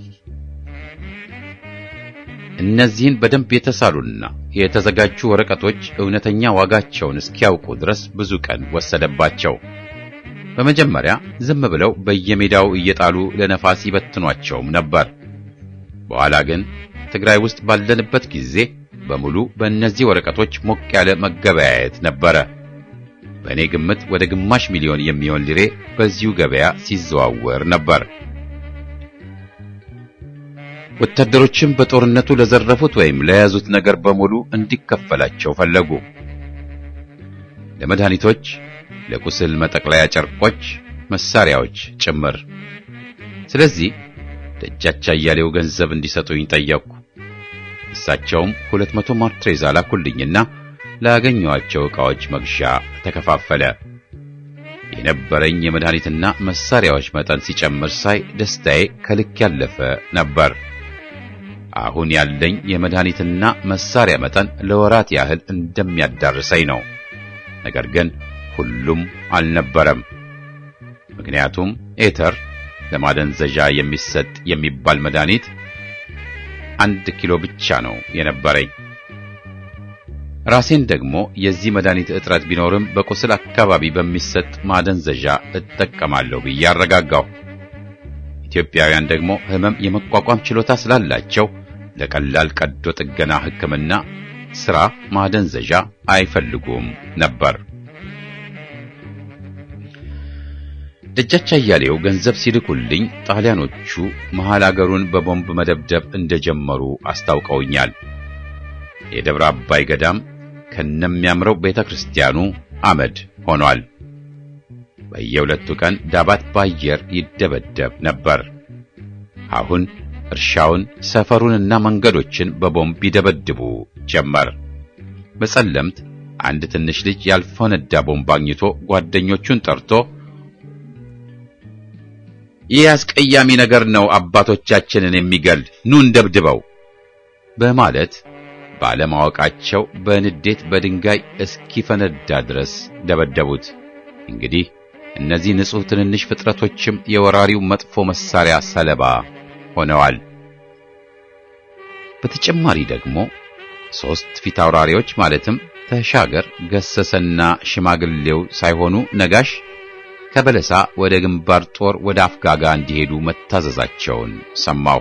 እነዚህን በደንብ የተሳሉና የተዘጋጁ ወረቀቶች እውነተኛ ዋጋቸውን እስኪያውቁ ድረስ ብዙ ቀን ወሰደባቸው። በመጀመሪያ ዝም ብለው በየሜዳው እየጣሉ ለነፋስ ይበትኗቸውም ነበር። በኋላ ግን ትግራይ ውስጥ ባለንበት ጊዜ በሙሉ በእነዚህ ወረቀቶች ሞቅ ያለ መገበያየት ነበረ። በእኔ ግምት ወደ ግማሽ ሚሊዮን የሚሆን ሊሬ በዚሁ ገበያ ሲዘዋወር ነበር። ወታደሮችም በጦርነቱ ለዘረፉት ወይም ለያዙት ነገር በሙሉ እንዲከፈላቸው ፈለጉ። ለመድኃኒቶች፣ ለቁስል መጠቅለያ ጨርቆች፣ መሳሪያዎች ጭምር። ስለዚህ ደጃች አያሌው ገንዘብ እንዲሰጡኝ ጠየቅኩ። እሳቸውም 200 ማርትሬዛ ላኩልኝና ላገኘኋቸው ዕቃዎች መግዣ ተከፋፈለ። የነበረኝ የመድኃኒትና መሳሪያዎች መጠን ሲጨምር ሳይ ደስታዬ ከልክ ያለፈ ነበር። አሁን ያለኝ የመድኃኒትና መሳሪያ መጠን ለወራት ያህል እንደሚያዳርሰኝ ነው። ነገር ግን ሁሉም አልነበረም። ምክንያቱም ኤተር ለማደንዘዣ የሚሰጥ የሚባል መድኃኒት 1 ኪሎ ብቻ ነው የነበረኝ። ራሴን ደግሞ የዚህ መድኃኒት እጥረት ቢኖርም በቁስል አካባቢ በሚሰጥ ማደንዘዣ እጠቀማለሁ ብዬ አረጋጋሁ። ኢትዮጵያውያን ደግሞ ህመም የመቋቋም ችሎታ ስላላቸው ለቀላል ቀዶ ጥገና ሕክምና ስራ ማደንዘዣ አይፈልጉም ነበር። ደጃች አያሌው ገንዘብ ሲልኩልኝ ጣሊያኖቹ መሃል አገሩን በቦምብ መደብደብ እንደጀመሩ አስታውቀውኛል። የደብረ አባይ ገዳም ከነሚያምረው ቤተክርስቲያኑ አመድ ሆኗል። በየሁለቱ ቀን ዳባት ባየር ይደበደብ ነበር። አሁን እርሻውን፣ ሰፈሩንና መንገዶችን በቦምብ ይደበድቡ ጀመር። በጸለምት አንድ ትንሽ ልጅ ያልፈነዳ ቦምብ አግኝቶ ጓደኞቹን ጠርቶ ይህ አስቀያሚ ነገር ነው አባቶቻችንን የሚገል ኑ እንደብድበው በማለት ባለማወቃቸው በንዴት በድንጋይ እስኪፈነዳ ድረስ ደበደቡት። እንግዲህ እነዚህ ንጹህ ትንንሽ ፍጥረቶችም የወራሪው መጥፎ መሳሪያ ሰለባ ሆነዋል። በተጨማሪ ደግሞ 3 ፊት አውራሪዎች ማለትም ተሻገር፣ ገሰሰና ሽማግሌው ሳይሆኑ ነጋሽ ከበለሳ ወደ ግንባር ጦር ወደ አፍጋጋ እንዲሄዱ መታዘዛቸውን ሰማሁ።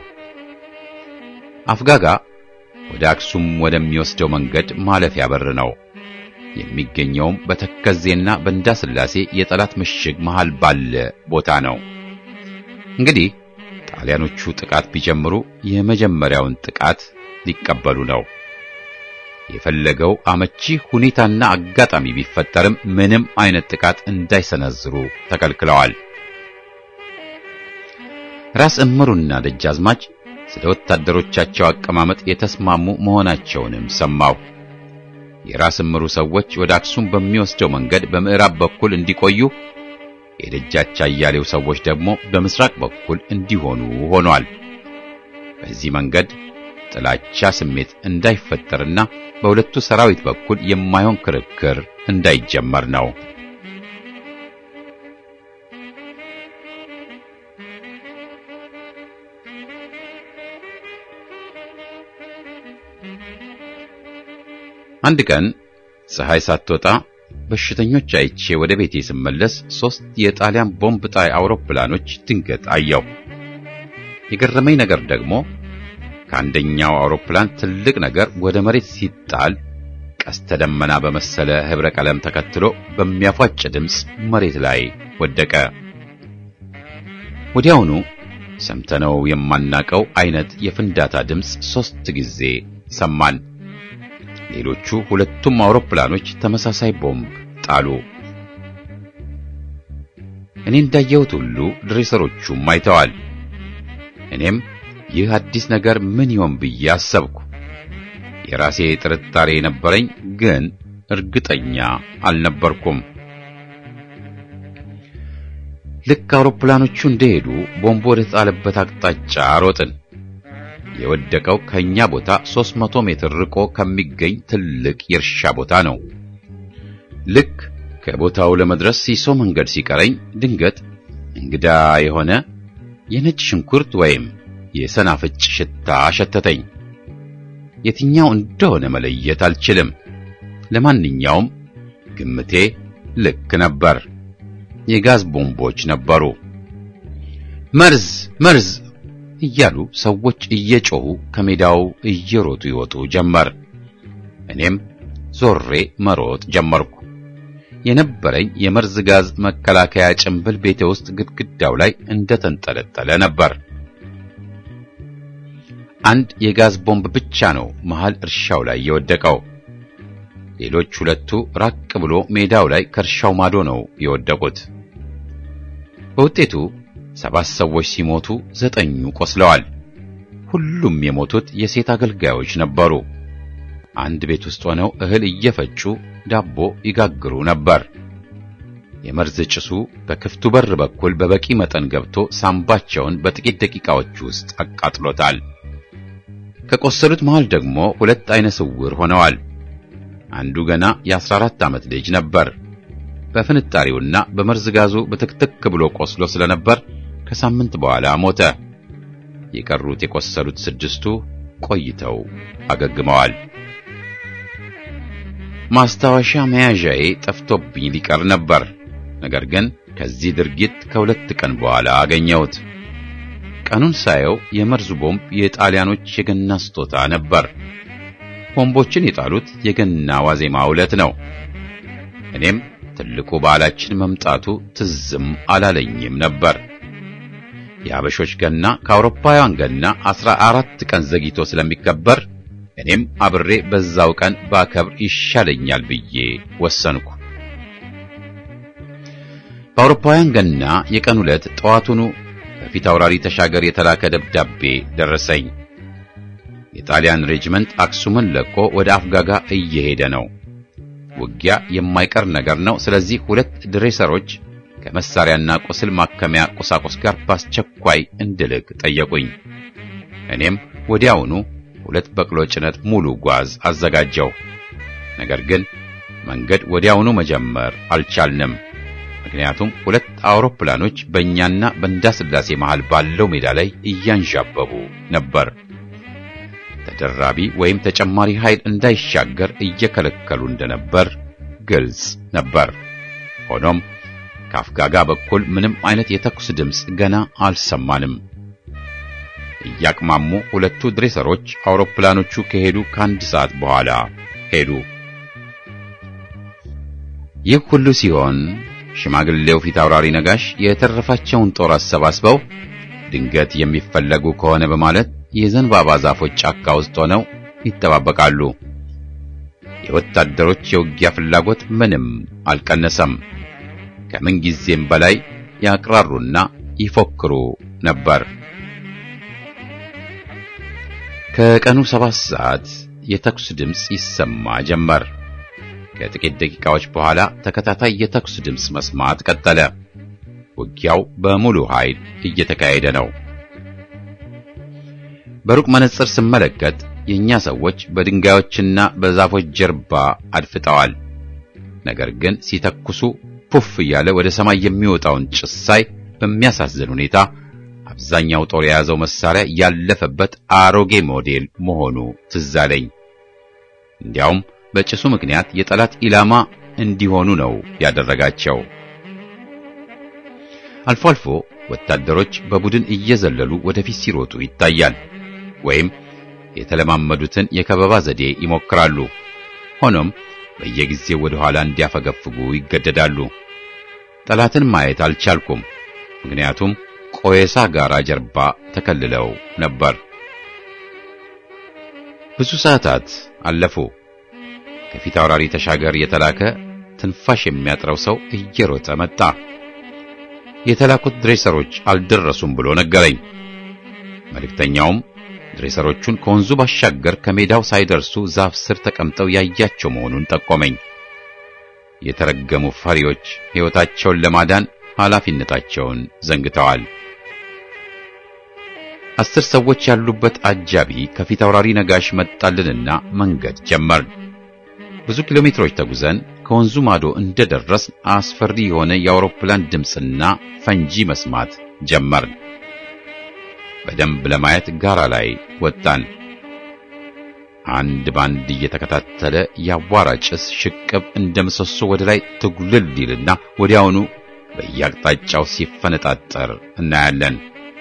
አፍጋጋ ወደ አክሱም ወደሚወስደው መንገድ ማለፊያ በር ነው። የሚገኘውም በተከዜና በእንዳስላሴ የጠላት ምሽግ መሃል ባለ ቦታ ነው። እንግዲህ ጣሊያኖቹ ጥቃት ቢጀምሩ የመጀመሪያውን ጥቃት ሊቀበሉ ነው። የፈለገው አመቺ ሁኔታና አጋጣሚ ቢፈጠርም ምንም አይነት ጥቃት እንዳይሰነዝሩ ተከልክለዋል። ራስ እምሩና ደጃዝማች ስለ ወታደሮቻቸው አቀማመጥ የተስማሙ መሆናቸውንም ሰማሁ። የራስ እምሩ ሰዎች ወደ አክሱም በሚወስደው መንገድ በምዕራብ በኩል እንዲቆዩ፣ የደጃች አያሌው ሰዎች ደግሞ በምስራቅ በኩል እንዲሆኑ ሆኗል። በዚህ መንገድ ጥላቻ ስሜት እንዳይፈጠርና በሁለቱ ሰራዊት በኩል የማይሆን ክርክር እንዳይጀመር ነው። አንድ ቀን ፀሐይ ሳትወጣ በሽተኞች አይቼ ወደ ቤቴ ስመለስ 3 የጣሊያን ቦምብ ጣይ አውሮፕላኖች ድንገት አየሁ። የገረመኝ ነገር ደግሞ ከአንደኛው አውሮፕላን ትልቅ ነገር ወደ መሬት ሲጣል ቀስተ ደመና በመሰለ ህብረ ቀለም ተከትሎ በሚያፏጭ ድምፅ መሬት ላይ ወደቀ። ወዲያውኑ ሰምተነው የማናቀው አይነት የፍንዳታ ድምፅ 3 ጊዜ ሰማን። ሌሎቹ 2ቱም አውሮፕላኖች ተመሳሳይ ቦምብ ጣሉ። እኔ እንዳየሁት ሁሉ ድሬሰሮቹም አይተዋል። እኔም ይህ አዲስ ነገር ምን ይሆን ብዬ አሰብኩ። የራሴ ጥርጣሬ ነበረኝ፣ ግን እርግጠኛ አልነበርኩም። ልክ አውሮፕላኖቹ እንደሄዱ ቦምቡ ወደ ተጣለበት አቅጣጫ ሮጥን። የወደቀው ከኛ ቦታ 300 ሜትር ርቆ ከሚገኝ ትልቅ የእርሻ ቦታ ነው። ልክ ከቦታው ለመድረስ ሲሶ መንገድ ሲቀረኝ ድንገት እንግዳ የሆነ የነጭ ሽንኩርት ወይም የሰናፍጭ ሽታ ሸተተኝ። የትኛው እንደሆነ መለየት አልችልም። ለማንኛውም ግምቴ ልክ ነበር። የጋዝ ቦምቦች ነበሩ። መርዝ መርዝ እያሉ ሰዎች እየጮሁ ከሜዳው እየሮጡ ይወጡ ጀመር። እኔም ዞሬ መሮጥ ጀመርኩ። የነበረኝ የመርዝ ጋዝ መከላከያ ጭንብል ቤቴ ውስጥ ግድግዳው ላይ እንደተንጠለጠለ ነበር። አንድ የጋዝ ቦምብ ብቻ ነው መሃል እርሻው ላይ የወደቀው። ሌሎች ሁለቱ ራቅ ብሎ ሜዳው ላይ ከእርሻው ማዶ ነው የወደቁት። በውጤቱ 7 ሰዎች ሲሞቱ 9ኙ ቆስለዋል። ሁሉም የሞቱት የሴት አገልጋዮች ነበሩ። አንድ ቤት ውስጥ ሆነው እህል እየፈጩ ዳቦ ይጋግሩ ነበር። የመርዝ ጭሱ በክፍቱ በር በኩል በበቂ መጠን ገብቶ ሳምባቸውን በጥቂት ደቂቃዎች ውስጥ አቃጥሎታል። ከቆሰሉት መሃል ደግሞ 2 አይነ ስውር ሆነዋል። አንዱ ገና የ14 ዓመት ልጅ ነበር። በፍንጣሪውና በመርዝ ጋዙ በትክትክ ብሎ ቆስሎ ስለነበር ከሳምንት በኋላ ሞተ። የቀሩት የቆሰሉት 6ቱ ቆይተው አገግመዋል። ማስታወሻ መያዣዬ ጠፍቶብኝ ሊቀር ነበር። ነገር ግን ከዚህ ድርጊት ከ2 ቀን በኋላ አገኘሁት። ቀኑን ሳየው የመርዙ ቦምብ የጣሊያኖች የገና ስጦታ ነበር። ቦምቦችን የጣሉት የገና ዋዜማ ዕለት ነው። እኔም ትልቁ በዓላችን መምጣቱ ትዝም አላለኝም ነበር። የአበሾች ገና ከአውሮፓውያን ገና 14 ቀን ዘግይቶ ስለሚከበር እኔም አብሬ በዛው ቀን ባከብር ይሻለኛል ብዬ ወሰንኩ። በአውሮፓውያን ገና የቀን ዕለት ጠዋቱኑ በፊት አውራሪ ተሻገር የተላከ ደብዳቤ ደረሰኝ። የጣሊያን ሬጅመንት አክሱምን ለቆ ወደ አፍጋጋ እየሄደ ነው። ውጊያ የማይቀር ነገር ነው። ስለዚህ 2 ድሬሰሮች ከመሳሪያና ቁስል ማከሚያ ቁሳቁስ ጋር በአስቸኳይ እንድልክ ጠየቁኝ። እኔም ወዲያውኑ 2 በቅሎ ጭነት ሙሉ ጓዝ አዘጋጀው። ነገር ግን መንገድ ወዲያውኑ መጀመር አልቻልንም። ምክንያቱም 2 አውሮፕላኖች በእኛና በእንዳስላሴ መሃል ባለው ሜዳ ላይ እያንዣበቡ ነበር። ተደራቢ ወይም ተጨማሪ ኃይል እንዳይሻገር እየከለከሉ እንደነበር ግልጽ ነበር። ሆኖም ከአፍጋጋ በኩል ምንም አይነት የተኩስ ድምፅ ገና አልሰማንም። እያቅማሙ 2ቱ ድሬሰሮች አውሮፕላኖቹ ከሄዱ ከ1 ሰዓት በኋላ ሄዱ። ይህ ሁሉ ሲሆን ሽማግሌው ፊት አውራሪ ነጋሽ የተረፋቸውን ጦር አሰባስበው ድንገት የሚፈለጉ ከሆነ በማለት የዘንባባ ዛፎች ጫካ ውስጥ ሆነው ይጠባበቃሉ። የወታደሮች የውጊያ ፍላጎት ምንም አልቀነሰም። ከምን ጊዜም በላይ ያቅራሩና ይፎክሩ ነበር። ከቀኑ 7 ሰዓት የተኩስ ድምፅ ይሰማ ጀመር። ከጥቂት ደቂቃዎች በኋላ ተከታታይ የተኩስ ድምፅ መስማት ቀጠለ። ውጊያው በሙሉ ኃይል እየተካሄደ ነው። በሩቅ መነጽር ስመለከት የኛ ሰዎች በድንጋዮችና በዛፎች ጀርባ አድፍጠዋል። ነገር ግን ሲተኩሱ ፑፍ እያለ ወደ ሰማይ የሚወጣውን ጭስ ሳይ በሚያሳዝን ሁኔታ አብዛኛው ጦር የያዘው መሳሪያ ያለፈበት አሮጌ ሞዴል መሆኑ ትዝ አለኝ። እንዲያውም በጭሱ ምክንያት የጠላት ኢላማ እንዲሆኑ ነው ያደረጋቸው። አልፎ አልፎ ወታደሮች በቡድን እየዘለሉ ወደፊት ሲሮጡ ይታያል፣ ወይም የተለማመዱትን የከበባ ዘዴ ይሞክራሉ። ሆኖም በየጊዜው ወደ ኋላ እንዲያፈገፍጉ ይገደዳሉ። ጠላትን ማየት አልቻልኩም፣ ምክንያቱም ቆየሳ ጋራ ጀርባ ተከልለው ነበር። ብዙ ሰዓታት አለፉ። ከፊት አውራሪ ተሻገር የተላከ ትንፋሽ የሚያጥረው ሰው እየሮጠ መጣ። የተላኩት ድሬሰሮች አልደረሱም ብሎ ነገረኝ። መልእክተኛውም ድሬሰሮቹን ከወንዙ ባሻገር ከሜዳው ሳይደርሱ ዛፍ ስር ተቀምጠው ያያቸው መሆኑን ጠቆመኝ። የተረገሙ ፈሪዎች ሕይወታቸውን ለማዳን ኃላፊነታቸውን ዘንግተዋል። 10 ሰዎች ያሉበት አጃቢ ከፊት አውራሪ ነጋሽ መጣልንና መንገድ ጀመርን። ብዙ ኪሎ ሜትሮች ተጉዘን ከወንዙ ማዶ እንደደረስን አስፈሪ የሆነ የአውሮፕላን ድምፅና ፈንጂ መስማት ጀመርን። በደንብ ለማየት ጋራ ላይ ወጣን። አንድ ባንድ እየተከታተለ ያዋራ ጭስ ሽቅብ እንደ ምሰሶ ወደ ላይ ትጉልል ይልና ወዲያውኑ በየአቅጣጫው ሲፈነጣጠር እናያለን።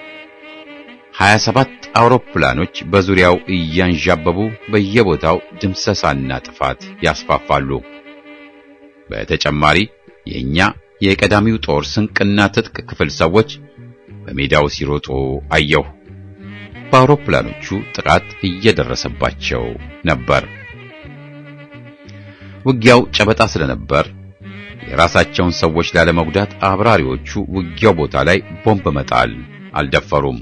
27 አውሮፕላኖች በዙሪያው እያንዣበቡ በየቦታው ድምሰሳና ጥፋት ያስፋፋሉ። በተጨማሪ የኛ የቀዳሚው ጦር ስንቅና ትጥቅ ክፍል ሰዎች በሜዳው ሲሮጡ አየሁ። በአውሮፕላኖቹ ጥቃት እየደረሰባቸው ነበር። ውጊያው ጨበጣ ስለነበር የራሳቸውን ሰዎች ላለመጉዳት አብራሪዎቹ ውጊያው ቦታ ላይ ቦምብ መጣል አልደፈሩም።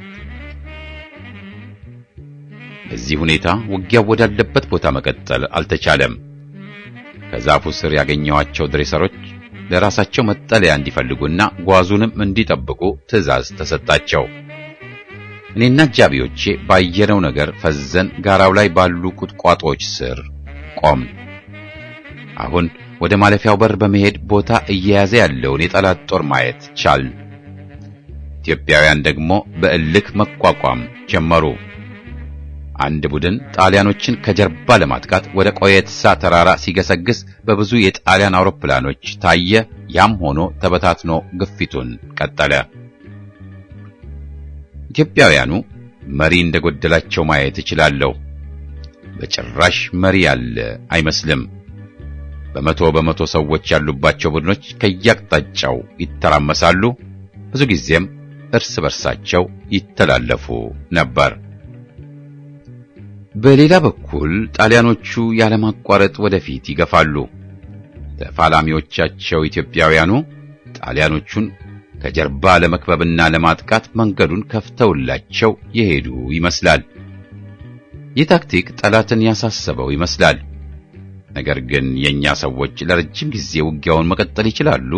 በዚህ ሁኔታ ውጊያው ወዳለበት ቦታ መቀጠል አልተቻለም። ከዛፉ ስር ያገኘዋቸው ድሬሰሮች ለራሳቸው መጠለያ እንዲፈልጉና ጓዙንም እንዲጠብቁ ትዕዛዝ ተሰጣቸው። እኔና አጃቢዎቼ ባየነው ነገር ፈዘን ጋራው ላይ ባሉ ቁጥቋጦዎች ስር ቆምን። አሁን ወደ ማለፊያው በር በመሄድ ቦታ እየያዘ ያለውን የጠላት ጦር ማየት ቻልን። ኢትዮጵያውያን ደግሞ በእልክ መቋቋም ጀመሩ። አንድ ቡድን ጣሊያኖችን ከጀርባ ለማጥቃት ወደ ቆየትሳ ተራራ ሲገሰግስ በብዙ የጣሊያን አውሮፕላኖች ታየ። ያም ሆኖ ተበታትኖ ግፊቱን ቀጠለ። ኢትዮጵያውያኑ መሪ እንደጎደላቸው ማየት እችላለሁ። በጭራሽ መሪ ያለ አይመስልም። በመቶ ሰዎች ያሉባቸው ቡድኖች ከየአቅጣጫው ይተራመሳሉ። ብዙ ጊዜም እርስ በርሳቸው ይተላለፉ ነበር። በሌላ በኩል ጣሊያኖቹ ያለማቋረጥ ወደፊት ይገፋሉ። ተፋላሚዎቻቸው ኢትዮጵያውያኑ ጣሊያኖቹን ከጀርባ ለመክበብና ለማጥቃት መንገዱን ከፍተውላቸው የሄዱ ይመስላል። ይህ ታክቲክ ጠላትን ያሳሰበው ይመስላል። ነገር ግን የኛ ሰዎች ለረጅም ጊዜ ውጊያውን መቀጠል ይችላሉ?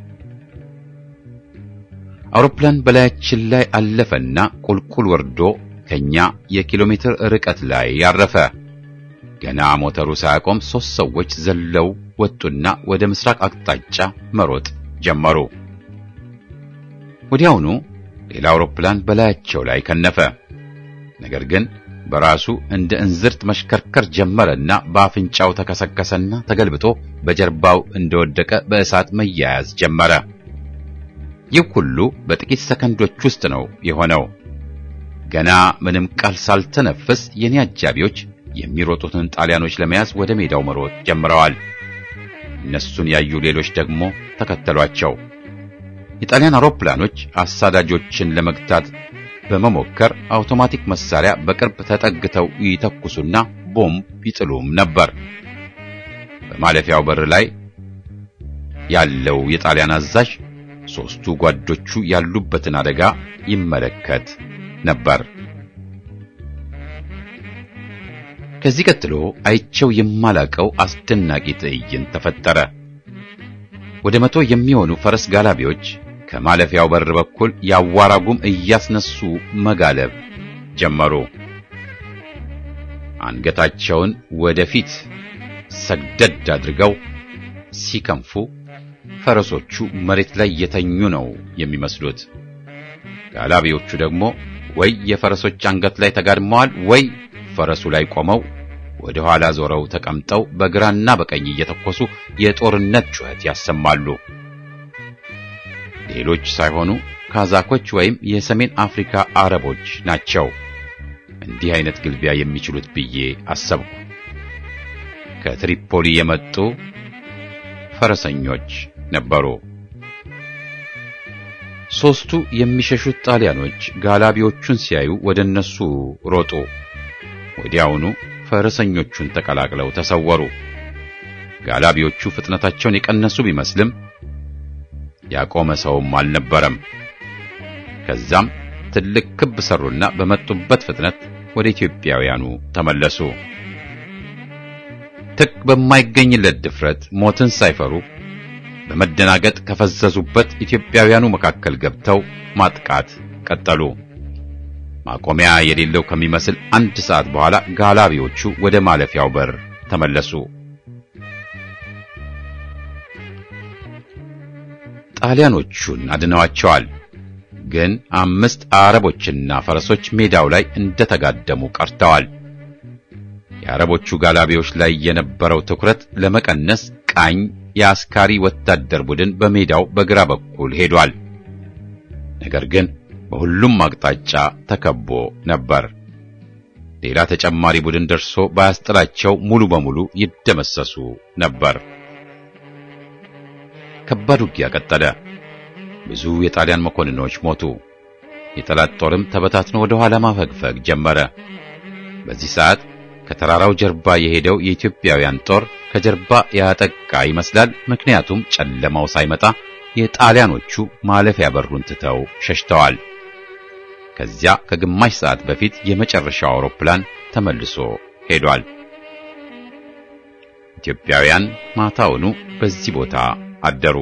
አውሮፕላን በላያችን ላይ አለፈና ቁልቁል ወርዶ ከኛ የኪሎሜትር ርቀት ላይ ያረፈ። ገና ሞተሩ ሳያቆም 3 ሰዎች ዘለው ወጡና ወደ ምስራቅ አቅጣጫ መሮጥ ጀመሩ። ወዲያውኑ ሌላ አውሮፕላን በላያቸው ላይ ከነፈ። ነገር ግን በራሱ እንደ እንዝርት መሽከርከር ጀመረና በአፍንጫው ተከሰከሰና ተገልብጦ በጀርባው እንደወደቀ በእሳት መያያዝ ጀመረ። ይህ ሁሉ በጥቂት ሰከንዶች ውስጥ ነው የሆነው። ገና ምንም ቃል ሳልተነፍስ የኔ አጃቢዎች የሚሮጡትን ጣሊያኖች ለመያዝ ወደ ሜዳው መሮጥ ጀምረዋል። እነሱን ያዩ ሌሎች ደግሞ ተከተሏቸው። የጣሊያን አውሮፕላኖች አሳዳጆችን ለመግታት በመሞከር አውቶማቲክ መሳሪያ በቅርብ ተጠግተው ይተኩሱና ቦምብ ይጥሉም ነበር። በማለፊያው በር ላይ ያለው የጣሊያን አዛዥ 3ቱ ጓዶቹ ያሉበትን አደጋ ይመለከት ነበር። ከዚህ ቀጥሎ አይቸው የማላቀው አስደናቂ ትዕይንት ተፈጠረ። ወደ 100 የሚሆኑ ፈረስ ጋላቢዎች ከማለፊያው በር በኩል ያዋራጉም እያስነሱ መጋለብ ጀመሩ። አንገታቸውን ወደፊት ሰግደድ አድርገው ሲከንፉ ፈረሶቹ መሬት ላይ የተኙ ነው የሚመስሉት። ጋላቢዎቹ ደግሞ ወይ የፈረሶች አንገት ላይ ተጋድመዋል ወይ ፈረሱ ላይ ቆመው ወደ ኋላ ዞረው ተቀምጠው በግራና በቀኝ እየተኮሱ የጦርነት ጩኸት ያሰማሉ። ሌሎች ሳይሆኑ ካዛኮች ወይም የሰሜን አፍሪካ አረቦች ናቸው እንዲህ አይነት ግልቢያ የሚችሉት ብዬ አሰብኩ። ከትሪፖሊ የመጡ ፈረሰኞች ነበሩ። 3ቱ የሚሸሹት ጣሊያኖች ጋላቢዎቹን ሲያዩ ወደነሱ ሮጡ። ወዲያውኑ ፈረሰኞቹን ተቀላቅለው ተሰወሩ። ጋላቢዎቹ ፍጥነታቸውን የቀነሱ ቢመስልም ያቆመ ሰውም አልነበረም። ከዛም ትልቅ ክብ ሰሩና በመጡበት ፍጥነት ወደ ኢትዮጵያውያኑ ተመለሱ። ትክ በማይገኝለት ድፍረት ሞትን ሳይፈሩ በመደናገጥ ከፈዘዙበት ኢትዮጵያውያኑ መካከል ገብተው ማጥቃት ቀጠሉ። ማቆሚያ የሌለው ከሚመስል 1 ሰዓት በኋላ ጋላቢዎቹ ወደ ማለፊያው በር ተመለሱ። ጣሊያኖቹን አድነዋቸዋል። ግን 5 አረቦችና ፈረሶች ሜዳው ላይ እንደተጋደሙ ቀርተዋል። የአረቦቹ ጋላቢዎች ላይ የነበረው ትኩረት ለመቀነስ ቃኝ የአስካሪ ወታደር ቡድን በሜዳው በግራ በኩል ሄዷል። ነገር ግን በሁሉም አቅጣጫ ተከቦ ነበር። ሌላ ተጨማሪ ቡድን ደርሶ ባያስጥላቸው ሙሉ በሙሉ ይደመሰሱ ነበር። ከባድ ውጊያ ቀጠለ። ብዙ የጣሊያን መኮንኖች ሞቱ። የጠላት ጦርም ተበታትኖ ወደ ኋላ ማፈግፈግ ጀመረ። በዚህ ሰዓት ከተራራው ጀርባ የሄደው የኢትዮጵያውያን ጦር ከጀርባ ያጠቃ ይመስላል። ምክንያቱም ጨለማው ሳይመጣ የጣሊያኖቹ ማለፊያ በሩን ትተው ሸሽተዋል። ከዚያ ከግማሽ ሰዓት በፊት የመጨረሻው አውሮፕላን ተመልሶ ሄዷል። ኢትዮጵያውያን ማታውኑ በዚህ ቦታ አደሩ።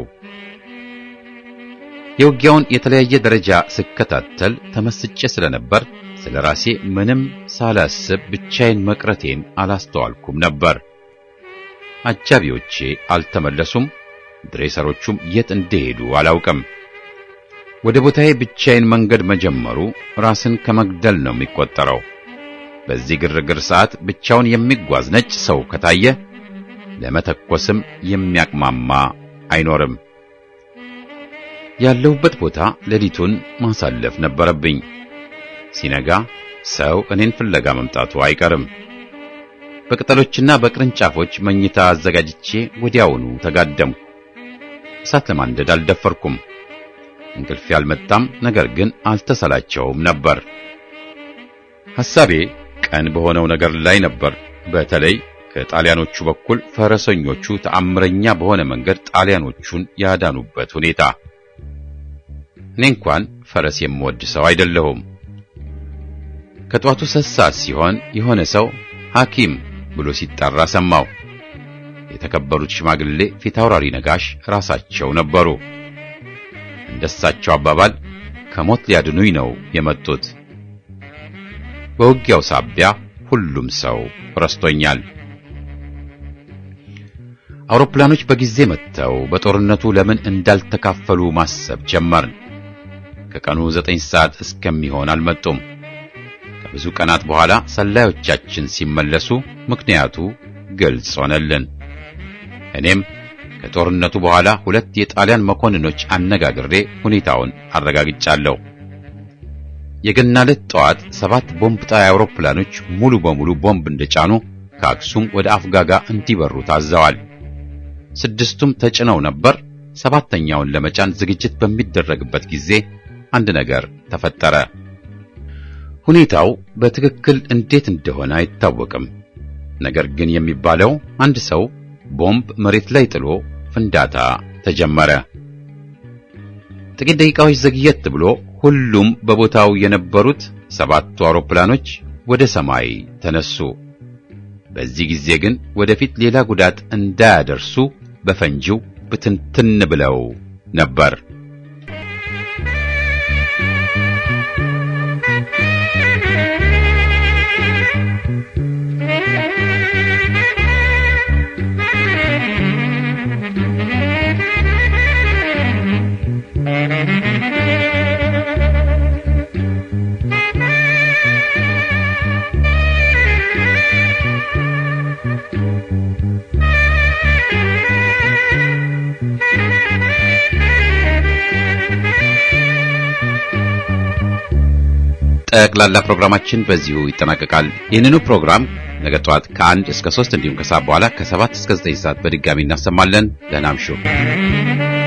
የውጊያውን የተለያየ ደረጃ ስከታተል ተመስጬ ስለነበር ስለራሴ ምንም ሳላስብ ብቻዬን መቅረቴን አላስተዋልኩም ነበር። አጃቢዎቼ አልተመለሱም። ድሬሰሮቹም የት እንደሄዱ አላውቅም። ወደ ቦታዬ ብቻዬን መንገድ መጀመሩ ራስን ከመግደል ነው የሚቆጠረው። በዚህ ግርግር ሰዓት ብቻውን የሚጓዝ ነጭ ሰው ከታየ ለመተኮስም የሚያቅማማ አይኖርም። ያለሁበት ቦታ ሌሊቱን ማሳለፍ ነበረብኝ። ሲነጋ ሰው እኔን ፍለጋ መምጣቱ አይቀርም። በቅጠሎችና በቅርንጫፎች መኝታ አዘጋጅቼ ወዲያውኑ ተጋደምኩ። እሳት ለማንደድ አልደፈርኩም። እንቅልፍ ያልመጣም፣ ነገር ግን አልተሰላቸውም ነበር። ሐሳቤ ቀን በሆነው ነገር ላይ ነበር። በተለይ ከጣሊያኖቹ በኩል ፈረሰኞቹ ተአምረኛ በሆነ መንገድ ጣሊያኖቹን ያዳኑበት ሁኔታ። እኔ እንኳን ፈረስ የምወድ ሰው አይደለሁም። ከጧቱ 3 ሰዓት ሲሆን የሆነ ሰው ሐኪም ብሎ ሲጣራ ሰማው። የተከበሩት ሽማግሌ ፊታውራሪ ነጋሽ ራሳቸው ነበሩ። እንደሳቸው አባባል ከሞት ሊያድኑኝ ነው የመጡት። በውጊያው ሳቢያ ሁሉም ሰው ረስቶኛል። አውሮፕላኖች በጊዜ መጥተው በጦርነቱ ለምን እንዳልተካፈሉ ማሰብ ጀመርን። ከቀኑ 9 ሰዓት እስከሚሆን አልመጡም። ከብዙ ቀናት በኋላ ሰላዮቻችን ሲመለሱ ምክንያቱ ግልጽ ሆነልን። እኔም ከጦርነቱ በኋላ 2 የጣሊያን መኮንኖች አነጋግሬ ሁኔታውን አረጋግጫለሁ። የገና ዕለት ጠዋት 7 ቦምብ ጣይ አውሮፕላኖች ሙሉ በሙሉ ቦምብ እንደጫኑ ከአክሱም ወደ አፍጋጋ እንዲበሩ ታዘዋል። 6ቱም ተጭነው ነበር። 7ኛውን ለመጫን ዝግጅት በሚደረግበት ጊዜ አንድ ነገር ተፈጠረ። ሁኔታው በትክክል እንዴት እንደሆነ አይታወቅም። ነገር ግን የሚባለው አንድ ሰው ቦምብ መሬት ላይ ጥሎ ፍንዳታ ተጀመረ። ጥቂት ደቂቃዎች ዘግየት ብሎ ሁሉም በቦታው የነበሩት 7ቱ አውሮፕላኖች ወደ ሰማይ ተነሱ። በዚህ ጊዜ ግን ወደፊት ሌላ ጉዳት እንዳያደርሱ በፈንጂው ብትንትን ብለው ነበር። ጠቅላላ ፕሮግራማችን በዚሁ ይጠናቀቃል። ይህንኑ ፕሮግራም ነገ ጠዋት ከ1 እስከ 3 እንዲሁም ከሰዓት በኋላ ከ7 እስከ 9 ሰዓት በድጋሚ እናሰማለን። ደህና እምሹ።